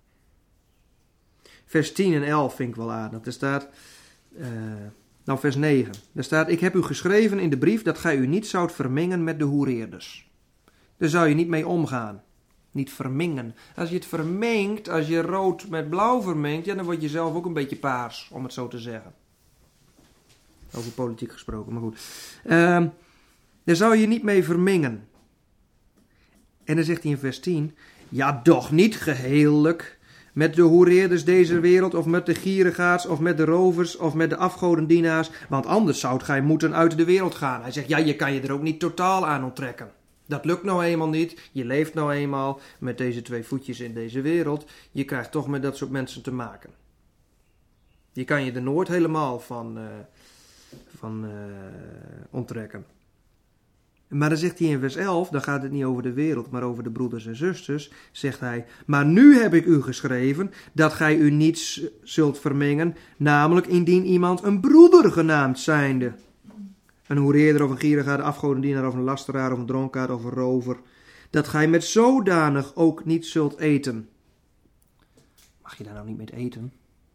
vers tien en elf vind ik wel aardig. Er staat, uh, nou vers negen. Daar staat, ik heb u geschreven in de brief dat gij u niet zoudt vermengen met de hoereerders. Daar zou je niet mee omgaan. Niet vermengen. Als je het vermengt, als je rood met blauw vermengt, ja, dan word je zelf ook een beetje paars, om het zo te zeggen. Over politiek gesproken, maar goed. Uh, daar zou je niet mee vermengen. En dan zegt hij in vers tien, ja, doch niet geheellijk met de hoereerders deze wereld, of met de gierigaards, of met de rovers, of met de afgodendienaars, want anders zoudt gij moeten uit de wereld gaan. Hij zegt, ja, je kan je er ook niet totaal aan onttrekken. Dat lukt nou eenmaal niet. Je leeft nou eenmaal met deze twee voetjes in deze wereld. Je krijgt toch met dat soort mensen te maken. Je kan je er nooit helemaal van, uh, van uh, onttrekken. Maar dan zegt hij in vers elf, dan gaat het niet over de wereld, maar over de broeders en zusters, zegt hij, maar nu heb ik u geschreven dat gij u niet zult vermengen, namelijk indien iemand een broeder genaamd zijnde. Een hoereerder of een gierigaard, een afgodendienaar of een lasteraar of een dronkaard of een rover, dat gij met zodanig ook niet zult eten. Mag je daar nou niet mee eten?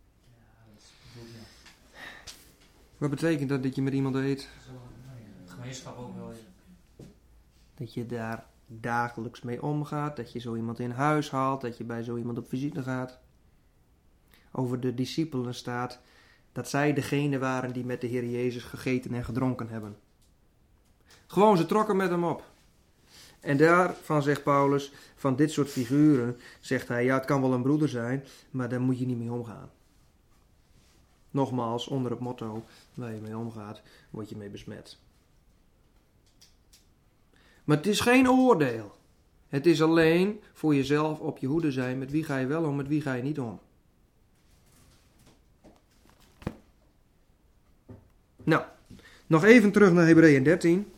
Wat betekent dat dat je met iemand eet? Gemeenschap ook wel. Dat je daar dagelijks mee omgaat, dat je zo iemand in huis haalt, dat je bij zo iemand op visite gaat. Over de discipelen staat dat zij degene waren die met de Heer Jezus gegeten en gedronken hebben. Gewoon, ze trokken met hem op. En daarvan zegt Paulus, van dit soort figuren, zegt hij, ja, het kan wel een broeder zijn, maar daar moet je niet mee omgaan. Nogmaals, onder het motto, waar je mee omgaat, word je mee besmet. Maar het is geen oordeel. Het is alleen voor jezelf op je hoede zijn, met wie ga je wel om, met wie ga je niet om. Nou, nog even terug naar Hebreeën dertien.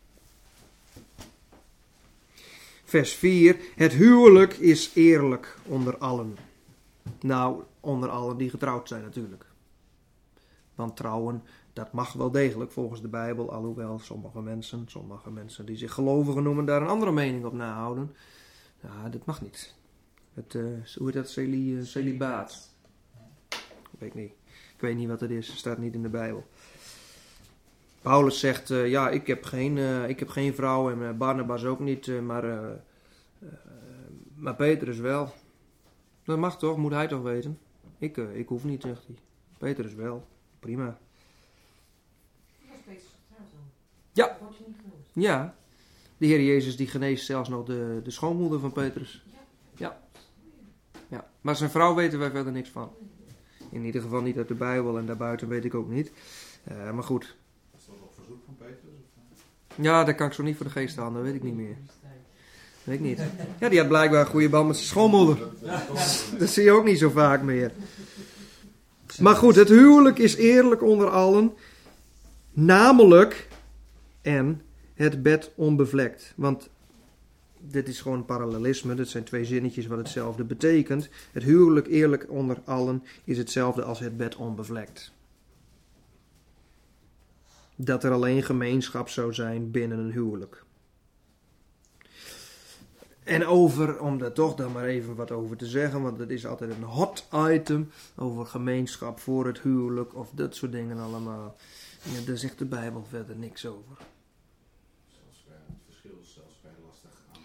Vers vier. Het huwelijk is eerlijk onder allen. Nou, onder allen die getrouwd zijn natuurlijk. Want trouwen, dat mag wel degelijk volgens de Bijbel. Alhoewel sommige mensen, sommige mensen die zich gelovigen noemen, daar een andere mening op nahouden. Ja, dat mag niet. Het, uh, hoe heet dat? Celi, uh, celibaat. Weet ik niet. Ik weet niet wat het is. Het staat niet in de Bijbel. Paulus zegt, uh, ja, ik heb geen, uh, ik heb geen vrouw en uh, Barnabas ook niet, uh, maar, uh, uh, maar Petrus wel. Dat mag toch, moet hij toch weten? Ik, uh, ik hoef niet, zegt hij. Petrus wel, prima. Dat is Petrus getrouwd dan. Ja. Dat wordt je niet genoemd. Ja, de Heer Jezus die geneest zelfs nog de, de schoonmoeder van Petrus. Ja. Ja, maar zijn vrouw weten wij verder niks van. In ieder geval niet uit de Bijbel en daarbuiten weet ik ook niet. Uh, maar goed. Verzoek van Petrus? Of? Ja, dat kan ik zo niet voor de geest halen, dat weet ik niet meer. Weet ik niet. Ja, die had blijkbaar een goede band met zijn schoonmoeder. Dat zie je ook niet zo vaak meer. Maar goed, het huwelijk is eerlijk onder allen. Namelijk, en het bed onbevlekt. Want dit is gewoon een parallelisme. Dit zijn twee zinnetjes wat hetzelfde betekent. Het huwelijk eerlijk onder allen is hetzelfde als het bed onbevlekt. Dat er alleen gemeenschap zou zijn binnen een huwelijk. En over, om daar toch dan maar even wat over te zeggen, want het is altijd een hot item, over gemeenschap voor het huwelijk of dat soort dingen allemaal. Ja, daar zegt de Bijbel verder niks over. Zelfs bij het verschil is zelfs bij lastig aan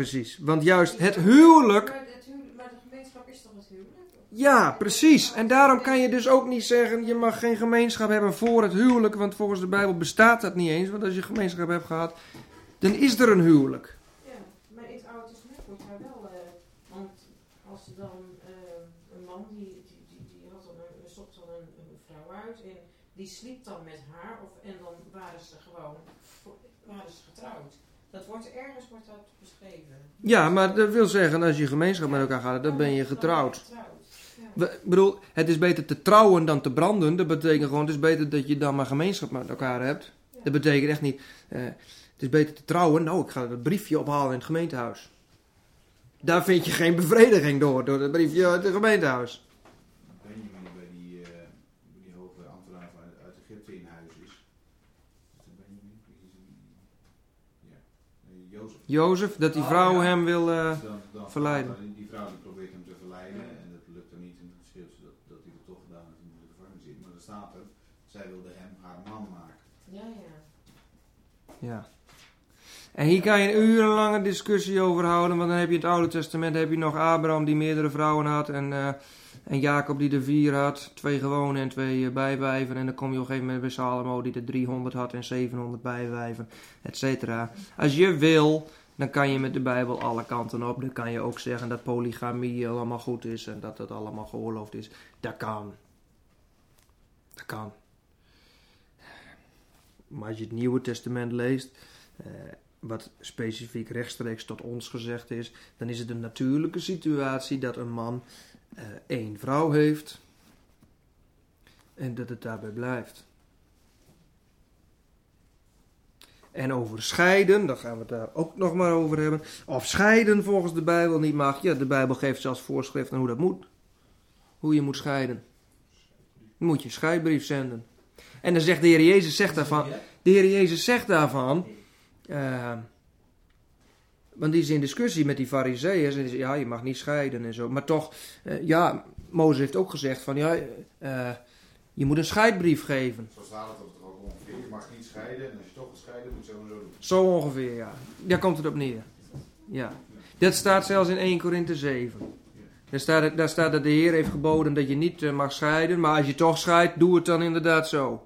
precies. Want juist het huwelijk... Maar, het huwelijk, maar de gemeenschap is toch het huwelijk? Ja, precies. En daarom kan je dus ook niet zeggen, je mag geen gemeenschap hebben voor het huwelijk, want volgens de Bijbel bestaat dat niet eens. Want als je gemeenschap hebt gehad, dan is er een huwelijk. Ja, maar in het Oude Testament wordt daar wel, uh, want als er dan uh, een man die, die, die, die had dan een, zocht dan een, een vrouw uit en die sliep dan met haar of, en dan waren ze gewoon, waren ze getrouwd. Dat wordt ergens wordt dat beschreven. Ja, maar dat wil zeggen, als je gemeenschap met elkaar gaat, dan ben je getrouwd. Ik bedoel, het is beter te trouwen dan te branden. Dat betekent gewoon, het is beter dat je dan maar gemeenschap met elkaar hebt. Dat betekent echt niet, uh, het is beter te trouwen. Nou, ik ga het briefje ophalen in het gemeentehuis. Daar vind je geen bevrediging door, door het briefje uit het gemeentehuis. Benjamin bij die, uh, bij die hoge ambtenaar uit, uit Egypte in huis is. Is dat Benjamin? Ja. Nee, Jozef. Jozef, dat die vrouw Oh, ja. hem wil uh, Dan, dan verleiden. Die, die vrouw die probeert hem te verleiden en dat lukt hem niet. En dan schreeuwt ze dat, dat hij het toch gedaan heeft en in de gevangenis zit. Maar er staat er, zij wilde hem haar man maken. Ja, ja. Ja. En hier kan je een urenlange discussie over houden, want dan heb je in het Oude Testament heb je nog Abraham die meerdere vrouwen had en, uh, en Jacob die er vier had, twee gewone en twee uh, bijwijven. En dan kom je op een gegeven moment bij Salomo die er driehonderd had en zevenhonderd bijwijven, et cetera. Als je wil, dan kan je met de Bijbel alle kanten op. Dan kan je ook zeggen dat polygamie allemaal goed is en dat het allemaal geoorloofd is. Dat kan. Dat kan. Maar als je het Nieuwe Testament leest, uh, wat specifiek rechtstreeks tot ons gezegd is, dan is het een natuurlijke situatie dat een man uh, één vrouw heeft en dat het daarbij blijft. En over scheiden, daar gaan we het daar ook nog maar over hebben. Of scheiden volgens de Bijbel niet mag. Ja, de Bijbel geeft zelfs voorschriften hoe dat moet. Hoe je moet scheiden. Dan moet je een scheidbrief zenden. En dan zegt de Heer Jezus zegt daarvan. De Heer Jezus zegt daarvan. Uh, want die is in discussie met die Farizeeën. En die zegt, ja, je mag niet scheiden en zo. Maar toch, uh, ja, Mozes heeft ook gezegd van, ja, uh, je moet een scheidbrief geven. Zo staat het toch ook ongeveer. Je mag niet scheiden en als je toch gaat scheiden moet je zo en zo doen. Zo ongeveer, ja. Daar komt het op neer. Ja. Dat staat zelfs in Eerste Korinthe zeven. Daar staat, daar staat dat de Heer heeft geboden dat je niet uh, mag scheiden. Maar als je toch scheidt, doe het dan inderdaad zo.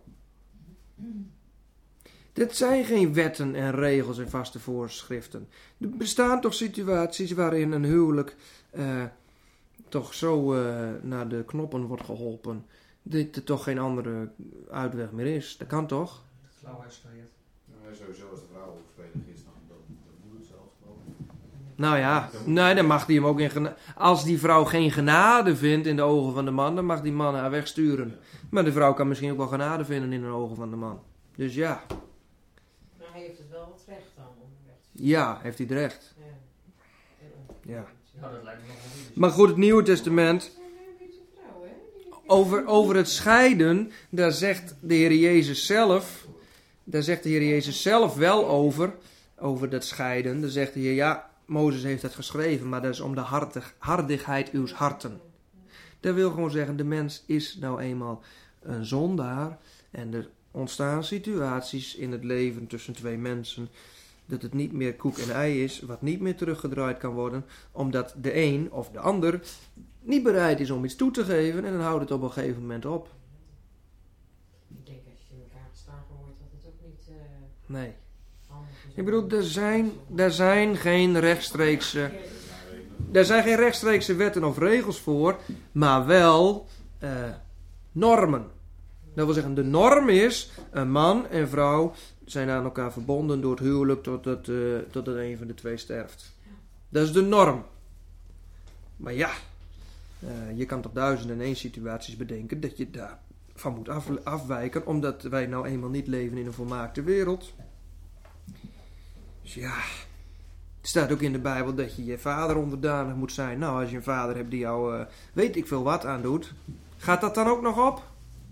Dit zijn geen wetten en regels en vaste voorschriften. Er bestaan toch situaties waarin een huwelijk uh, toch zo uh, naar de knoppen wordt geholpen. Dat er toch geen andere uitweg meer is. Dat kan toch? Flauw uitspreekt. Nou, sowieso als de vrouw overspelig is, dan, dan, dan moet het zelfs gewoon. Nou ja, nee, dan mag die hem ook in genade. Als die vrouw geen genade vindt in de ogen van de man, dan mag die man haar wegsturen. Maar de vrouw kan misschien ook wel genade vinden in de ogen van de man. Dus ja. Maar hij heeft het wel wat recht dan om weg te Ja, heeft hij het recht. Ja. En om- Ja. Nou, dat lijkt me nog wel goed. Maar goed, het Nieuwe Testament. Er zijn een beetje vrouwen, hè? Die- Over, over het scheiden, daar zegt de Heer Jezus zelf. Daar zegt de Heer Jezus zelf wel over. Over dat scheiden. Dan zegt de Heer, ja, Mozes heeft dat geschreven. Maar dat is om de hartig, hardigheid uws harten. Dat wil gewoon zeggen, de mens is nou eenmaal een zondaar. En er ontstaan situaties in het leven tussen twee mensen. Dat het niet meer koek en ei is. Wat niet meer teruggedraaid kan worden. Omdat de een of de ander niet bereid is om iets toe te geven. En dan houdt het op een gegeven moment op. Ik denk als je in elkaar geslagen wordt, dat het ook niet uh, Nee. handig is. Ik bedoel, er zijn, er zijn geen rechtstreekse... Er zijn geen rechtstreekse wetten of regels voor. Maar wel uh, normen. Dat wil zeggen, de norm is... Een man en vrouw zijn aan elkaar verbonden door het huwelijk totdat, uh, totdat een van de twee sterft. Dat is de norm. Maar ja... Uh, je kan toch duizend en één situaties bedenken dat je daarvan moet af, afwijken, omdat wij nou eenmaal niet leven in een volmaakte wereld. Dus ja, het staat ook in de Bijbel dat je je vader onderdanig moet zijn. Nou, als je een vader hebt die jou uh, weet ik veel wat aandoet, gaat dat dan ook nog op?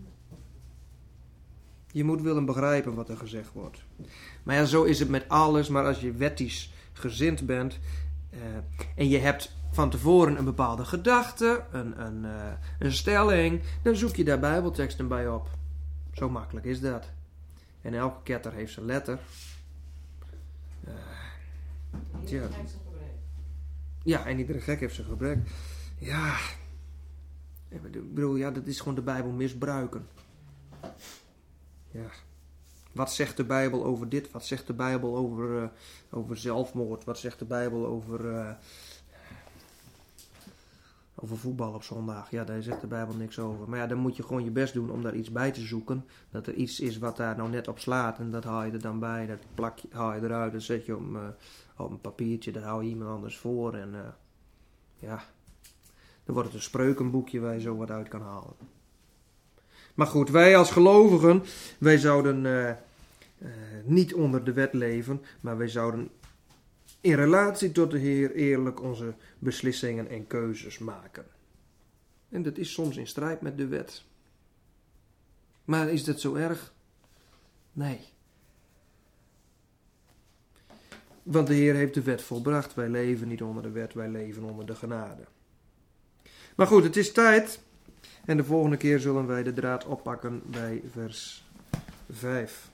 Je moet willen begrijpen wat er gezegd wordt. Maar ja, zo is het met alles, maar als je wettisch gezind bent uh, en je hebt van tevoren een bepaalde gedachte, een, een, uh, een stelling, dan zoek je daar bijbelteksten bij op. Zo makkelijk is dat. En elke ketter heeft zijn letter. Uh, Heel tja. erg gebruikt. Ja, en iedere gek heeft zijn gebrek. Ja, ik bedoel, ja, dat is gewoon de Bijbel misbruiken. Ja. Wat zegt de Bijbel over dit? Wat zegt de Bijbel over, uh, over zelfmoord? Wat zegt de Bijbel over, uh, over voetbal op zondag? Ja, daar zegt de Bijbel niks over. Maar ja, dan moet je gewoon je best doen om daar iets bij te zoeken. Dat er iets is wat daar nou net op slaat. En dat haal je er dan bij. Dat plak je, haal je eruit. Dat zet je op, uh, op een papiertje. Dat hou je iemand anders voor. En uh, ja, dan wordt het een spreukenboekje waar je zo wat uit kan halen. Maar goed, wij als gelovigen, wij zouden uh, uh, niet onder de wet leven, maar wij zouden in relatie tot de Heer eerlijk onze beslissingen en keuzes maken. En dat is soms in strijd met de wet. Maar is dat zo erg? Nee. Want de Heer heeft de wet volbracht. Wij leven niet onder de wet, wij leven onder de genade. Maar goed, het is tijd. En de volgende keer zullen wij de draad oppakken bij vers vijf.